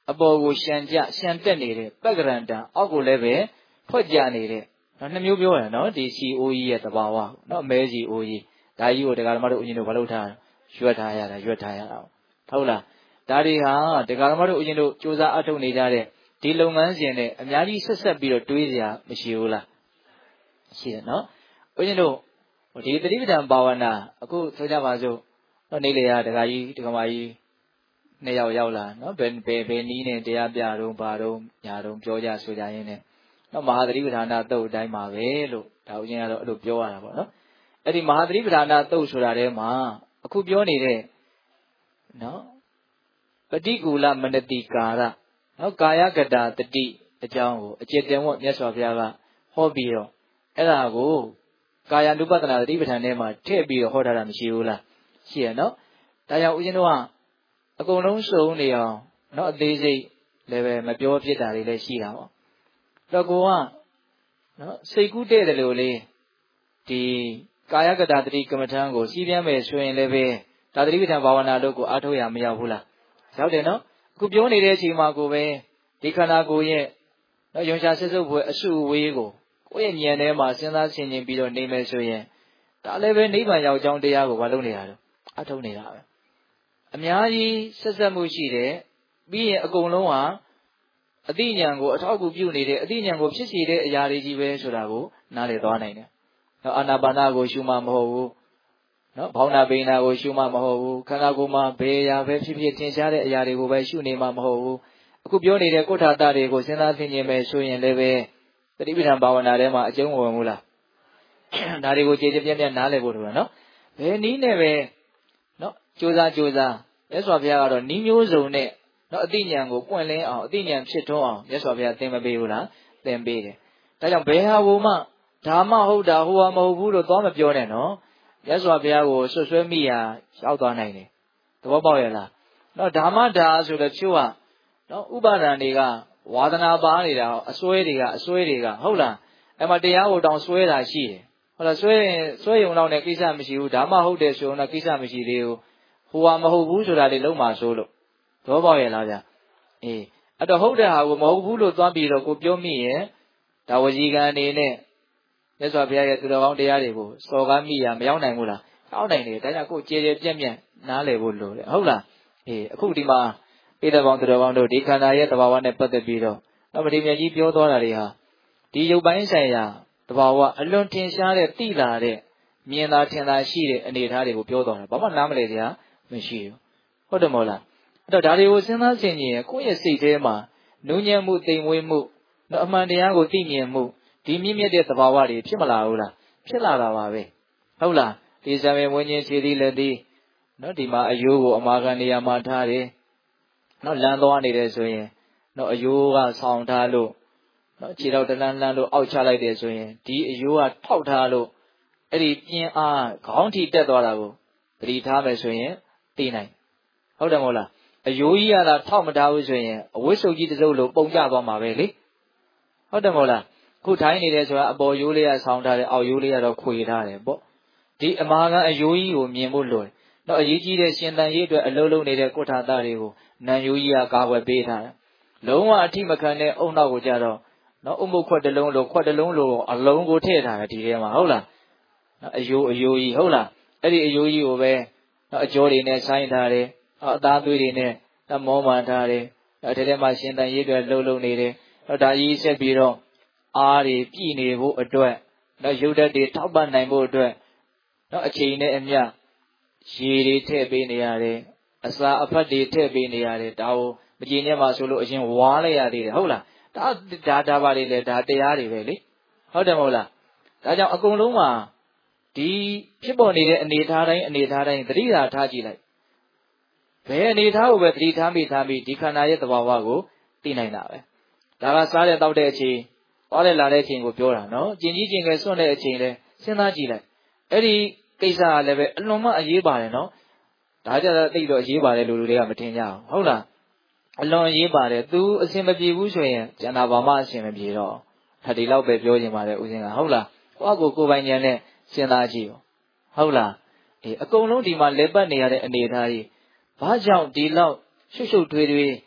အပေါ်ကိုရှံကြရှံတက်နေတဲ့ပက္ကရန္တံအောက်ကိုလည်းပဲဖွက်ကြနေတဲ့နှစ်မျိုးပြောတယ်နော်ဒီစီအိုကြီးရဲ့သဘာဝနော်မဲစီအိုကြီးဒါကြီးကိုတရားဓမ္မတို့ဦးဇင်းတို့ဘာလို့ထားရွက်ထားရတာဟုတ်လားဒါတွေဟာတရားဓမ္မတို့ဦးဇင်းတို့စူးစမ်းအထုတ်နေကြတဲ့ဒီလုပ်ငန်းစဉ်နဲ့အများကြီးဆက်ဆက်ပြီးတော့တွေးစရာမရှိဘူးလားရှိတယ်နော်ဦးဇင်းတို့ဒီသတိပဋ္ဌာန်ဘာဝနာအခုဆိုကြပါစို့နေ့လေရဒကာကြီးဒကာမကြီးနှစ်ယောက်ရောက်လာနော်ဘယ်နည်းနဲ့တရားပြတော့ဘာတော့ညာတော့ပြောကြဆိုကြရင်းနဲ့နော်မဟာသတိပဋ္ဌာန်သုတ်အတိုင်းပါပဲလို့ဒါဦးဇင်းကတော့အဲ့လိုပြောရတာပေါ့နော်အဲ့ဒီမဟာသတိပဋ္ဌာန်သုတ်ဆိုတာထဲမှာအခုပြောနေတဲ့နော်ပฏิကူလမနတိကာရနော်ကာယကတာတတိအကြောင်းကိုအကျေတင်ဝတ်မြတ်စွာဘုရားကဟောပြီးတော့အဲ့ဒါကိုကာယ ानु ပတ္တနာသတိပဋ္ဌာန်ထဲမှာထည့်ပြီးတော့ဟောထားတာမရှိဘူးလားရှိရနော်ဒါကြောင့်ဦးဇင်းတို့ကအကုန်လုံးစုံနေအောင်နော်အသေးစိတ်လည်းပဲမပြောဖြစ်တာတွေလည်းရှိတာပေါ့တော့ကိုကနော်စိတ်ကူးတဲ့တယ်လို့လေဒီကာယကတာတတိကမ္မထံကိုစီးပြမ်းမယ်ဆိုရင်လည်းပဲဒါသတိပဋ္ဌာန်ဘာဝနာတို့ကိုအားထုတ်ရမရောက်ဘူးလားရောက်တယ်နော်အခုပြောနေတဲ့အချိန်မှာကိုပဲဒီခန္ဓာကိုယ်ရဲ့နော်ယုံရှာဆက်စုပ်ဖွယ်အစုအဝေးကိုကိုယ့်ရဲ့ဉာဏ်ထဲမှာစဉ်းစားဆင်ခြင်ပြီးတော့နေမယ်ဆိုရင်ဒါလည်းပဲနိဗ္ဗာန်ရောက်ကြောင်းတရားကိုမလုပ်နေတာတော့အထုတ်နေတာပဲအများကြီးဆက်ဆက်မှုရှိတယ်ပြီးရင်အကုန်လုံးဟာအသိဉာဏ်ကိုအထောက်အကူပြုနေတယ်အသိဉာဏ်ကိုဖြစ်စေတဲ့အရာတွေကြီးပဲဆိုတာကိုနားလည်သွားနိုင်တယ်နော်အာနာပါနကိုရှုမှမဟုတ်ဘူးနော်ဘောင်းနာပိဏကိုရှုမှမဟုတ်ဘူးခန္ဓာကိုယ်မှာဘယ်အရာပဲဖြစ်ဖြစ်ထင်ရှားတဲ့အရာတွေကိုပဲရှုနေမှမဟုတ်ဘူးအခုပြောနေတဲ့ကုဋ္ဌာတတွေကိုစဉ်းစားသိဉာဏ်ပဲဆိုရင်လည်းပဲသတိပဋ္ဌာန်ဘာဝနာထဲမှာအကျုံးဝင်မှုလားဒါတွေကိုကြည်ကြည်ပြည့်ပြည့်နားလည်ဖို့လိုတာနော်ဘယ်နည်းနဲ့ပဲနော်ကြိုးစားမြတ်စွာဘုရားကတော့နည်းမျိုးစုံနဲ့နော်အသိဉာဏ်ကိုပွင့်လင်းအောင်အသိဉာဏ်ဖြစ်ထွန်းအောင်မြတ်စွာဘုရားသင်မပေးဘူးလားသင်ပေးတယ်ဒါကြောင့်ဘယ်ဟာကိုမှဒါမှဟုတ်တာဟိုဟာမဟုတ်ဘူးလို့သွားမပြောနဲ့နော်မြတ်စွာဘုရားကိုဆွဆွဲမိရာရောက်သွားနိုင်တယ်သဘောပေါက်ရဲ့လားနော်ဓမ္မဒါဆိုတဲ့ချို့ကနော်ဥပါဒဏ်တွေကဝါဒနာပါနေတာအစွဲတွေကဟုတ်လားအဲ့မှာတရားကိုတောင်စွဲတာရှိတယ်ဟုတ်လားစွဲရုံတော့နဲ့ကိစ္စမရှိဘူးဒါမှဟုတ်တယ်ဆိုရင်တော့ကိစ္စမရှိသေးဘူးဟိုဟာမဟုတ်ဘူးဆိုတာလေးလုံးမှာဆိုလို့သဘောပေါက်ရဲ့လားဗျအေးအဲ့တော့ဟုတ်တဲ့ဟာကိုမဟုတ်ဘူးလို့သွားပြီးတော့ကိုပြောမိရင်ဒါဝစီကံအနေနဲ့မြတ်စွာဘုရားရဲ့သူတော်ကောင်းတရားတွေကိုစော်ကားမိရမရောက်နိုင်ဘူးလားရောက်နိုင်တယ်ဒါကြောင့်ကိုကြည်ကြည်ပြည့်ပြည့်နားလည်ဖို့လိုတယ်ဟုတ်လားအေးအခုဒီမှာပိဋကပေါင်းသူတော်ကောင်းတို့ဒီခန္ဓာရဲ့သဘာဝနဲ့ပတ်သက်ပြီးတော့ပတိမြတ်ကြီးပြောသွားတာတွေဟာဒီရုပ်ပိုင်းဆိုင်ရာသဘာဝအလွန်ထင်ရှားတဲ့တိလာတဲ့မြင်သာထင်သာရှိတဲ့အနေအထားတွေကိုပြောသွားတာဘာမှနားမလည်စရာမရှိဘူးဟုတ်တယ်မဟုတ်လားအဲ့တော့ဒါတွေကိုစဉ်းစားဆင်ခြင်ရင်ကိုယ့်ရဲ့စိတ်ထဲမှာနူးညံ့မှုတိမ်မွေးမှုအမှန်တရားကိုသိမြင်မှုဒီမြင့်မြတ်တဲ့သဘာဝတွေဖြစ်မလာဘူးလားဖြစ်လာတာပါပဲဟုတ်လားဒီဇမေဝိညာဉ်ခြေသီးလက်သီးနော်ဒီမှာအယိုးကိုအမာခံနေရာမှာထားတယ်နော်လမ်းသွားနေတယ်ဆိုရင်နော်အယိုးကဆောင်းထားလို့နော်ခြေတော့တလန်းလန်းလို့အောက်ချလိုက်တယ်ဆိုရင်ဒီအယိုးကထောက်ထားလို့အဲ့ဒီပြင်းအားခေါင်းထိတက်သွားတာကိုသတိထားမယ်ဆိုရင်သိနိုင်ဟုတ်တယ်မဟုတ်လားအယိုးကြီးကသာထောက်မထားဘူးဆိုရင်အဝိစုပ်ကြီးတစ်စုပ်လို့ပုံကျသွားမှာပဲလေဟုတ်တယ်မဟုတ်လားခုထိုင်းနေတယ်ဆိုတာအပေါ်ယိုးလေးကဆောင်းထားတယ်အောက်ယိုးလေးကတော့ခွေထားတယ်ပေါ့ဒီအမာခံအယိုးကြီးကိုမြင်ဖို့လိုတယ်နော်အရေးကြီးတဲ့ရှင်သန်ရေးအတွက်အလုံးလုံးနေတဲ့ကုဋ္ဌာတတွေကိုနံယိုးကြီးကကာကွယ်ပေးထားတယ်လုံးဝအထိမခံတဲ့အုံနောက်ကိုကြတော့နော်အုံမုတ်ခွက်တစ်လုံးလို့ခွက်တစ်လုံးလို့အလုံးကိုထည့်ထားတယ်ဒီထဲမှာဟုတ်လားနော်အယိုးကြီးဟုတ်လားအဲ့ဒီအယိုးကြီးကိုပဲနော်အကြောတွေနဲ့ဆိုင်းထားတယ်အသားသွေးတွေနဲ့မောမှန်ထားတယ်အဲ့ဒီထဲမှာရှင်သန်ရေးအတွက်လုံးလုံးနေတယ်နော်ဒါကြီးဆက်ပြီးတော့အားတွေပြည့်နေဖို့အတွက်နော်ရုပ်ဓာတ်တွေထောက်ပံ့နိုင်ဖို့အတွက်နော်အချိန်နဲ့အမျှရေတွေထည့်ပေးနေရတယ်အစာအဖတ်တွေထည့်ပေးနေရတယ်ဒါကိုမကြည်ညက်ပါဆိုလို့အရင်ဝါလိုက်ရသေးတယ်ဟုတ်လားဒါပါလေလေဒါတရားတွေပဲလေဟုတ်တယ်မဟုတ်လားဒါကြောင့်အကုန်လုံးမှာဒီဖြစ်ပေါ်နေတဲ့အနေထားတိုင်းသတိထားကြည့်လိုက်ဘယ်အနေထားကိုပဲသတိထားမိဒီခန္ဓာရဲ့သဘာဝကိုသိနိုင်တာပဲဒါကစားတဲ့တောက်တဲ့အချိန်သွားတဲ့လာတဲ့အချိန်ကိုပြောတာနော်ကျင်ကြီးကျင်ငယ်စွန့်တဲ့အချိန်လဲစဉ်းစားကြည့်လိုက်အဲ့ဒီကိစ္စကလည်းပဲအလွန်မှအရေးပါတယ်နော်ဒါကြတော့သိတော့အရေးပါတယ်လူတွေကမထင်ကြအောင်ဟုတ်လားအလွန်အရေးပါတယ်သူအစင်မပြေဘူးဆိုရင်ကျန်တာဘာမှအစင်မပြေတော့ဒီလောက်ပဲပြောချင်ပါတယ်ဦးဇင်းကဟုတ်လားကိုယ့်ပိုင်ဉာဏ်နဲ့စဉ်းစားကြည့်ဟုတ်လားအေးအကုန်လုံးဒီမှာလဲပတ်နေရတဲ့အနေအထားကြီးဘာကြောင့်ဒီလောက်ရှုပ်ထွေး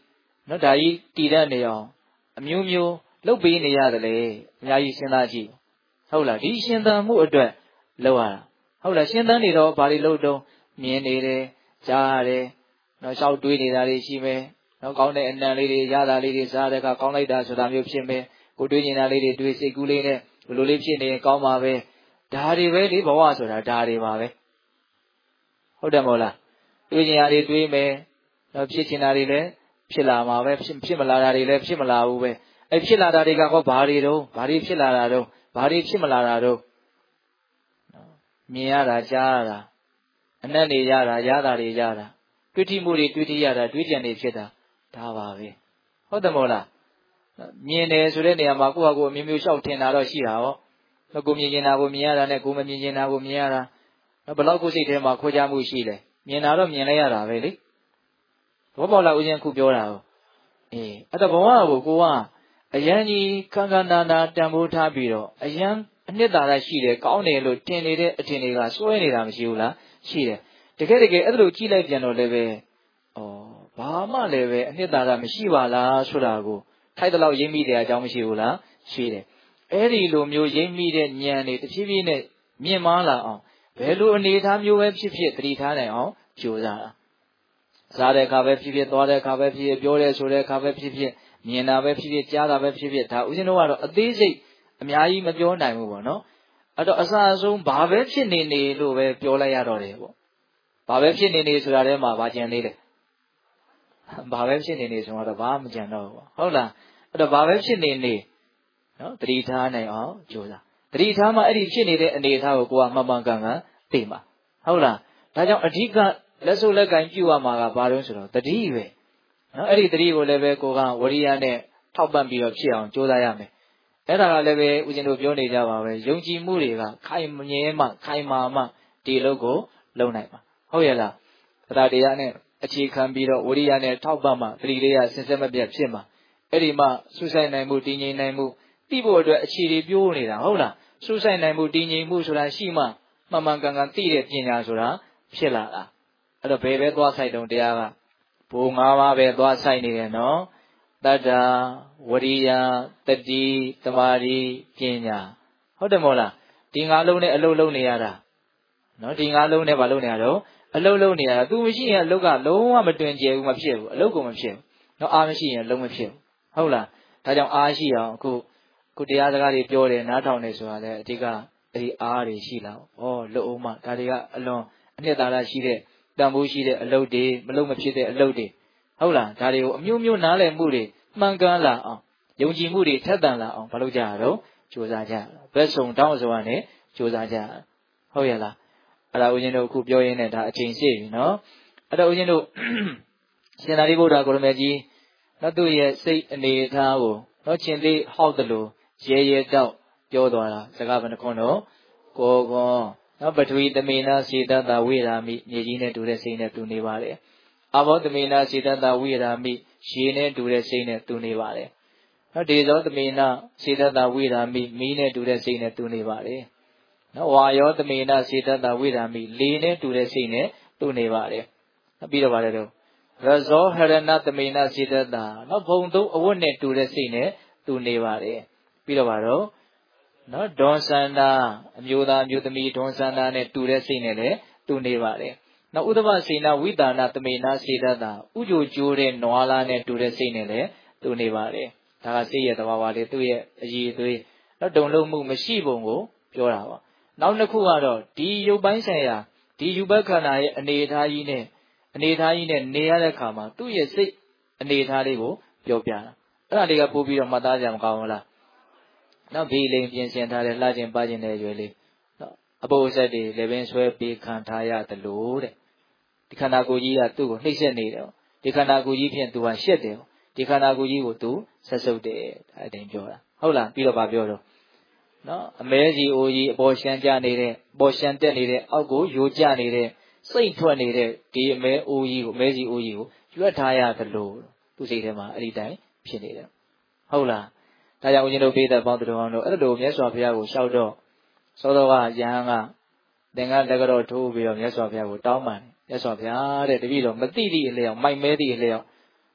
နော်ဒါကြီးတည်တတ်နေအောင်အမျိုးမျိုးလှုပ်ပေးနေရတယ်လေအများကြီးစဉ်းစားကြည့်ဟုတ်လားဒီရှင်သန်မှုအတွက်လှုပ်ရတာဟုတ်လားရှင်သန်နေတော့ဘာတွေလှုပ်တော့မြင်နေတယ်ကြားရတယ်နော်ရှောက်တွေးနေတာတွေရှိမယ်နော်ကောင်းတဲ့အနံလေးတွေရတာလေးတွေစားတဲ့အခါကောင်းလိုက်တာဆိုတာမျိုးဖြစ်မယ်ကိုတွေးနေတာလေးတွေတွေးစိတ်ကူးလေးနဲ့ဘလိုလေးဖြစ်နေရင်ကောင်းပါပဲဒါတွေပဲလေဘဝဆိုတာဒါတွေပါပဲဟုတ်တယ်မဟုတ်လားတွေးချင်တာတွေတွေးမယ်နော်ဖြစ်ချင်တာတွေလည်းဖြစ်လာမှာပဲဖြစ်မလာတာတွေလည်းဖြစ်မလာဘူးပဲအဲ့ဖြစ်လာတာတွေကဟောဘာတွေတော့ဘာတွေဖြစ်လာတာတော့ဘာတွေဖြစ်မလာတာတော့မြင်ရတာကြားရတာအနက်နေရတာရတာတွေရတာတွေ့ထိမှုတွေတွေ့ထိရတာတွေ့ကြံတွေဖြစ်တာဒါပါပဲဟုတ်တယ်မဟုတ်လားမြင်တယ်ဆိုတဲ့နေရာမှာကိုယ့်ဟာကိုယ်အမျိုးမျိုးလျှောက်ထင်တာတော့ရှိတာဟောကိုမြင်နေတာကိုမြင်ရတာနဲ့ကိုမမြင်နေတာကိုမြင်ရတာဘယ်လောက်ကိုစိတ်ထဲမှာခွဲခြားမှုရှိလဲမြင်တာတော့မြင်လိုက်ရတာပဲလေဘောပေါက်လာဦးချင်းခုပြောတာဟောအဲ့တော့ဘဝကိုကိုကအယံကြီးခန်းခန်းနာနာတန်ဖိုးထားပြီးတော့အယံအနှစ်သာရရှိတယ်ကောင်းတယ်လို့တင်နေတဲ့အထင်တွေကစွဲနေတာမရှိဘူးလားရှိတယ်တကယ်အဲ့လိုကြည့်လိုက်ပြန်တော့လည်းပဲဘာမှလည်းပဲအနှစ်သာရမရှိပါလားဆိုတာကိုထိုက်တော့ရိပ်မိတဲ့အကြောင်းမရှိဘူးလားရှိတယ်အဲ့ဒီလိုမျိုးရိပ်မိတဲ့ဉာဏ်တွေတဖြည်းဖြည်းနဲ့မြင့်မားလာအောင်ဘယ်လိုအနေအထားမျိုးပဲဖြစ်ဖြစ်သတိထားနိုင်အောင်ကြိုးစားတာစားတဲ့အခါပဲဖြစ်ဖြစ်သွားတဲ့အခါပဲဖြစ်ဖြစ်ပြောတဲ့ဆိုတဲ့အခါပဲဖြစ်ဖြစ်မြင်တာပဲဖြစ်ဖြစ်ကြားတာပဲဖြစ်ဖြစ်ဒါဦးဇင်းတို့ကတော့အသေးစိတ်အများကြီးမပြောနိုင်ဘူးပေါ့နော်အဲ့တော့အစအဆုံးဘာပဲဖြစ်နေလို့ပဲပြောလိုက်ရတော့တယ်ပေါ့ဘာပဲဖြစ်နေဆိုတာထဲမှာဘာကြံသေးလဲဘာပဲဖြစ်နေဆိုတော့ဘာမှမကြံတော့ဘူးဟုတ်လားအဲ့တော့ဘာပဲဖြစ်နေနော်သတိထားနိုင်အောင်ကြိုးစားသတိထားမှအဲ့ဒီဖြစ်နေတဲ့အနေအထားကိုကိုကမှန်မှန်ကန်ကန်သိမှာဟုတ်လားဒါကြောင့်အဓိကလက်စုပ်လက်ကင်ပြုရမှာကဘာလို့ဆိုတော့သတိပဲနော်အဲ့ဒီသတိကိုလည်းပဲကိုကဝရိယနဲ့ထောက်ပံ့ပြီးတော့ဖြစ်အောင်ကြိုးစားရမယ်အဲ့ဒါကလည်းပဲဦးဇင်းတို့ပြောနေကြပါပဲယုံကြည်မှုတွေကခိုင်မြဲမှခိုင်မာမှဒီလုပ်ကိုလုပ်နိုင်မှာဟုတ်ရဲ့လားတရားတရားနဲ့အခြေခံပြီးတော့ဝရိယနဲ့ထောက်ပံ့မှသတိလေးကစင်စက်မပြတ်ဖြစ်မှာအဲ့ဒီမှစူးစိုက်နိုင်မှုတည်ငြိမ်နိုင်မှုသိဖို့အတွက်အခြေတွေပြိုးနေတာဟုတ်လားစူးစိုက်နိုင်မှုတည်ငြိမ်မှုဆိုတာရှိမှမှန်မှန်ကန်ကန်သိတဲ့ပညာဆိုတာဖြစ်လာတာအဲ့တော့ဘယ်ပဲသွားဆိုင်တုံတရားကဘိုး၅ပါးပဲသွားဆိုင်နေတယ်နော်တတ္တာဝရိယတတိတမာတိပညာဟုတ်တယ်မဟုတ်လားဒီ၅လုံးနဲ့အလုပ်လုပ်နေရတာနော်ဒီ၅လုံးနဲ့မလုပ်နေရတော့အလုပ်လုပ်နေရတာ तू မရှိရင်အလုပ်ကလုံးဝမတွင်ကျယ်ဘူးမဖြစ်ဘူးအလုပ်ကိုမဖြစ်ဘူးနော်အားမရှိရင်လုံးမဖြစ်ဘူးဟုတ်လားဒါကြောင့်အားရှိအောင်အခုတရားစကားတွေပြောတယ်နားထောင်နေဆိုတာလေအဓိကအဲ့ဒီအားတွေရှိလာလွတ်အောင်မှဒါတွေကအလွန်အနှစ်သာရရှိတဲ့တန်ဖိုးရှိတဲ့အလုပ်တွေမလုပ်မဖြစ်တဲ့အလုပ်တွေဟုတ်လားဒါတွေကိုအမျိုးမျိုးနားလည်မှုတွေမှန်ကန်လာအောင်ယုံကြည်မှုတွေထက်သန်လာအောင်မလုပ်ကြရတော့ကြိုးစားကြဘက်စုံတောင်းဆိုတာနဲ့ကြိုးစားကြဟုတ်ရဲ့လားအဲ့ဒါဦးဇင်းတို့အခုပြောရင်းနဲ့ဒါအချိန်ရှိပြီနော်အဲ့တော့ဦးဇင်းတို့ရှင်သာရိပုတ္တရာကိုရမေကြီးနော်သူ့ရဲ့စိတ်အနေအထားကိုနော်ရှင်သေးဟောက်တယ်လို့ရဲတောက်ပြောသွားတာစကားဘယ်နှခွန်းတော့ကိုကွန်နော်ပထဝီသမေနစေတတဝိရာမိမြေကြီးနဲ့တူတဲ့စိတ်နဲ့တူနေပါတယ်အဘောသမေနစေတတဝိရာမိရေနဲ့တူတဲ့စိတ်နဲ့တူနေပါတယ်နော်ဒေဇောသမေနစေတတဝိရာမိမီးနဲ့တူတဲ့စိတ်နဲ့တူနေပါတယ်နော်ဝါယောသမေနစေတတဝိရာမိလေနဲ့တူတဲ့စိတ်နဲ့တူနေပါတယ်နော်ပြီးတော့ပါတယ်တော့ရဇောဟရဏသမေနစေတတနော်ဘုံသုံးအဝတ်နဲ့တူတဲ့စိတ်နဲ့တူနေပါတယ်ပြီးတော့ပါတော့နော်ဒွန်စန္ဒာအမျိုးသားမျိုးသမီးဒွန်စန္ဒာနဲ့တူတဲ့စိတ်နဲ့လည်းတူနေပါတယ်နောက်ဥဒ္ဓမစေနာဝိတာနာသမေနာစေတတဥကြိုကျိုးတဲ့နွားလားနဲ့တူတဲ့စိတ်နဲ့လည်းတူနေပါတယ်ဒါကစိတ်ရဲ့သဘာဝလေးသူ့ရဲ့အည်အသွေးနော်တုံလုံးမှုမရှိပုံကိုပြောတာပါနောက်တစ်ခုကတော့ဒီရုပ်ပိုင်းဆိုင်ရာဒီယူဘခန္ဓာရဲ့အနေအထားကြီးနဲ့နေရတဲ့အခါမှာသူ့ရဲ့စိတ်အနေအထားလေးကိုပြောပြတာအဲ့ဒါလေးကပို့ပြီးတော့မှတ်သားကြမကောင်းဘူးလားနောက်ဘီလိန်ပြင်ဆင်ထားတဲ့လှခြင်းပါခြင်းတဲ့ရွယ်လေးနော်အပုပ်အဆက်တွေလည်းပင်ဆွဲပေးခံထားရတယ်လို့တဲ့ဒီခန္ဓာကိုယ်ကြီးကသူ့ကိုနှိမ့်ဆက်နေတယ်ဒီခန္ဓာကိုယ်ကြီးဖြင့်သူကရှက်တယ်ဒီခန္ဓာကိုယ်ကြီးကိုသူဆက်ဆုပ်တယ်အဲ့ဒါပြောတာဟုတ်လားပြီးတော့ဗာပြောတော့နော်အမဲကြီးအိုကြီးအပေါ်ရှမ်းကြနေတဲ့ပေါ်ရှမ်းတက်နေတဲ့အောက်ကိုယိုကျနေတဲ့စိတ်ထွက်နေတဲ့ဒီအမဲအိုကြီးကိုအမဲကြီးအိုကြီးကိုရွက်ထားရတယ်လို့သူစိတ်ထဲမှာအဲ့ဒီတိုင်းဖြစ်နေတယ်ဟုတ်လားဒါကြောင့်ဦးဇင်းတို့ပိဋကပေါင်းတော်အောင်လို့အဲ့လိုမြတ်စွာဘုရားကိုလျှောက်တော့သောတော်ကယဟန်ကသင်္ကန်းတက္ကတော်ထိုးပြီးတော့မြတ်စွာဘုရားကိုတောင်းပန်မြတ်စွာဘုရားတဲ့တပည့်တော်မသိသည့်အလျောက်မိုက်မဲသည့်အလျောက်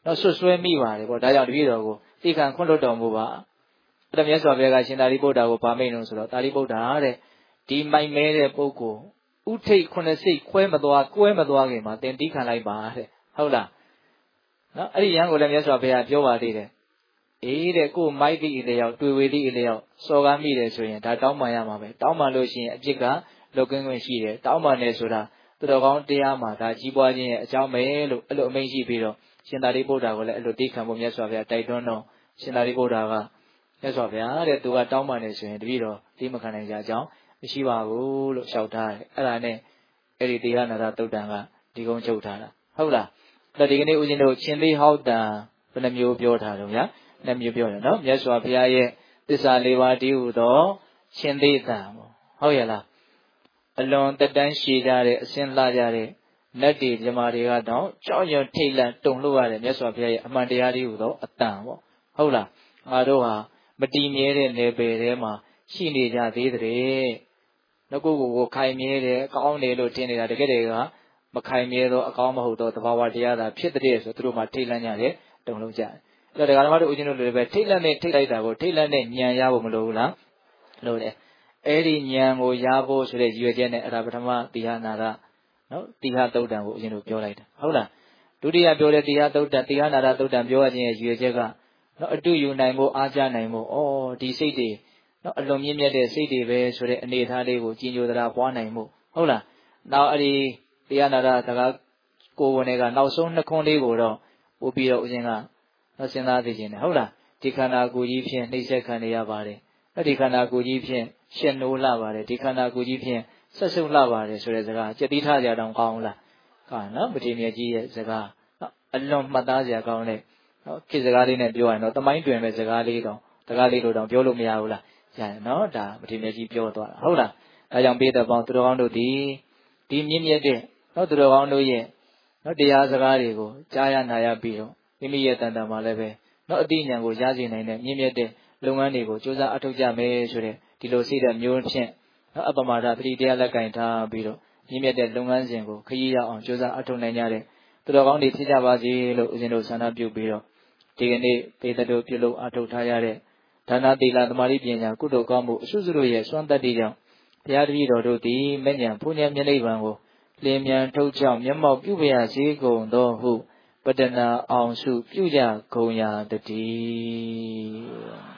နော်ဆွဆွဲမိပါတယ်ပေါ့ဒါကြောင့်တပည့်တော်ကိုသိခံခွင့်လွှတ်တော်မူပါအဲ့ဒါမြတ်စွာဘုရားကရှင်သာရိပုတ္တရာကိုဗာမိန်လို့ဆိုတော့သာရိပုတ္တရာတဲ့ဒီမိုက်မဲတဲ့ပုဂ္ဂိုလ်ဥထိတ်ခုနှစ်စိတ်ကွဲမသွားခင်မှာသင်သိခံလိုက်ပါတဲ့ဟုတ်လားနော်အဲ့ဒီရန်ကိုလည်းမြတ်စွာဘုရားပြောပါသေးတယ်အေးတဲ့ကိုမိုက်သည့်အလျောက်တွေ့ဝေသည့်အလျောက်စော်ကားမိတယ်ဆိုရင်ဒါတောင်းပန်ရမှာပဲတောင်းပန်လို့ရှိရင်အပြစ်ကလွတ်ကင်းခွင့်ရှိတယ်တောင်းပန်တယ်ဆိုတာသူတော်ကောင်းတရားမှာဒါကြီးပွားခြင်းရဲ့အကြောင်းပဲလို့အဲ့လိုအမိန့်ရှိပြီးတော့ရှင်သာရိပုတ္တရာကိုလည်းအဲ့လိုသိခံဖို့မြတ်စွာဘုရားတိုက်တွန်းတော့ရှင်သာရိပုတ္တရာကမြတ်စွာဘုရားတဲ့သူကတောင်းပန်တယ်ဆိုရင်တပည့်တော်သိမခံနိုင်ကြအကြောင်းမရှိပါဘူးလို့လျှောက်ထားတယ်အဲ့ဒါနဲ့အဲ့ဒီတရားနာသုတ်တံကဒီကုန်းချုပ်ထားတာဟုတ်လားအဲ့ဒီကနေ့ဦးဇင်းတို့ရှင်သေဟောက်တံဘယ်နှမျိုးပြောထားတော့ဗျာနှစ်မျိုးပြောတယ်နော်မြတ်စွာဘုရားရဲ့သစ္စာလေးပါးတည်းဟူသောရှင်သေတံပေါ့ဟုတ်ရဲ့လားအလွန်တက်တန်းရှည်ကြတဲ့အစင်းလှကြတဲ့နတ်တွေမြမာတွေကတော့ကြောက်ရွံ့ထိတ်လန့်တုန်လှုပ်ရတဲ့မြတ်စွာဘုရားရဲ့အမှန်တရားတည်းဟူသောအတန်ပေါ့ဟုတ်လားငါတို့ဟာမတည်မြဲတဲ့နယ်ပယ်ထဲမှာရှိနေကြသေးတဲ့ငါကိုခိုင်မြဲတယ်အကောင်းတယ်လို့ထင်နေတာတကယ်တည်းကမခိုင်မြဲတော့အကောင်းမဟုတ်တော့သဘာဝတရားသာဖြစ်တဲ့ဆိုသူတို့မှထိတ်လန့်ကြတယ်တုန်လှုပ်ကြတယ်အဲ့တော့ဒကာဓမ္မတို့ဦးဇင်းတို့လည်းပဲထိတ်လန့်နဲ့ထိတ်လိုက်တာကိုထိတ်လန့်နဲ့ညံရဖို့မလိုဘူးလားလို့တယ်အဲ့ဒီဉာဏ်ကိုရဖို့ဆိုတဲ့ရည်ရွယ်ချက်နဲ့အဲ့ဒါပထမတိဟနာရနော်တိဟသုတ်တံကိုဦးဇင်းတို့ပြောလိုက်တာဟုတ်လားဒုတိယပြောတဲ့တိဟသုတ်တံတိဟနာရသုတ်တံပြောရခြင်းရဲ့ရည်ရွယ်ချက်ကနော်အတူယူနိုင်ဖို့အားကြနိုင်ဖို့ဩဒီစိတ်တွေနော်အလွန်မြင့်မြတ်တဲ့စိတ်တွေပဲဆိုတဲ့အနေအထားလေးကိုကြည်ညိုသရာပွားနိုင်ဖို့ဟုတ်လားနောက်အဲ့ဒီတိဟနာရတကားကိုယ်ဝင်တွေကနောက်ဆုံးနှစ်ခွန်းလေးကိုတော့ပို့ပြီးတော့ဦးဇင်းကနော်စဉ်းစားသိခြင်းနဲ့ဟုတ်လားဒီခန္ဓာကိုယ်ကြီးဖြင့်နှိမ့်ဆက်ခံရပါတယ်အဲ့ဒီခန္ဓာကိုယ်ကြီးဖြင့်ရှင်းနိုးလှပါတယ်ဒီခန္ဓာကိုယ်ကြီးဖြင့်ဆက်ဆုပ်လှပါတယ်ဆိုတဲ့စကားကြက်တိထကြတောင်ကောင်းလားကောင်းနော်မထေရမြတ်ကြီးရဲ့စကားနော်အလွန်မှတ်သားစရာကောင်းတဲ့နော်ခေတ်စကားလေးနဲ့ပြောရင်တော့တမိုင်းတွင်ပဲစကားလေးတော့ပြောလို့မရဘူးလားရတယ်နော်ဒါမထေရမြတ်ကြီးပြောသွားတာဟုတ်လားဒါကြောင့်ပိဿပေါင်းသူတော်ကောင်းတို့ဒီမြင့်မြတ်တဲ့နော်သူတော်ကောင်းတို့ရဲ့နော်တရားစကားတွေကိုကြားရနာရပြီးတော့မိမိရဲ့တန်တန်မှာလည်းပဲနော်အတိညာကိုရရှိနိုင်တဲ့မြင့်မြတ်တဲ့လုပ်ငန်းတွေကိုစူးစမ်းအထောက်ကြမယ်ဆိုတဲ့ဒီလိုစိတ်ဓာတ်မျိုးဖြင့်နော်အပမာဒပရိတရားလက်ကင်ထားပြီးတော့မြင့်မြတ်တဲ့လုပ်ငန်းစဉ်ကိုခရီးရောက်အောင်စူးစမ်းအထောက်နိုင်ကြတဲ့သူတော်ကောင်းတွေဖြစ်ကြပါစေလို့ဦးဇင်းတို့ဆန္ဒပြုပြီးတော့ဒီကနေ့ပေတတို့ပြုလုပ်အထောက်ထားရတဲ့ဒါနသီလသမာဓိပညာကုသိုလ်ကောင်းမှုအစွတ်စွတ်ရဲ့စွမ်းတတ္တိကြောင့်ဘုရားတပည့်တော်တို့သည်မဉ္ဇဉ်ဘုညံမျက်နှိပ်ပံကိုလင်းမြန်ထုတ်ချောက်မျက်မှောက်ပြုပါရစေကုန်သောဟုပတ္တနာအောင်စုပြုကြကုန်ရာတည်း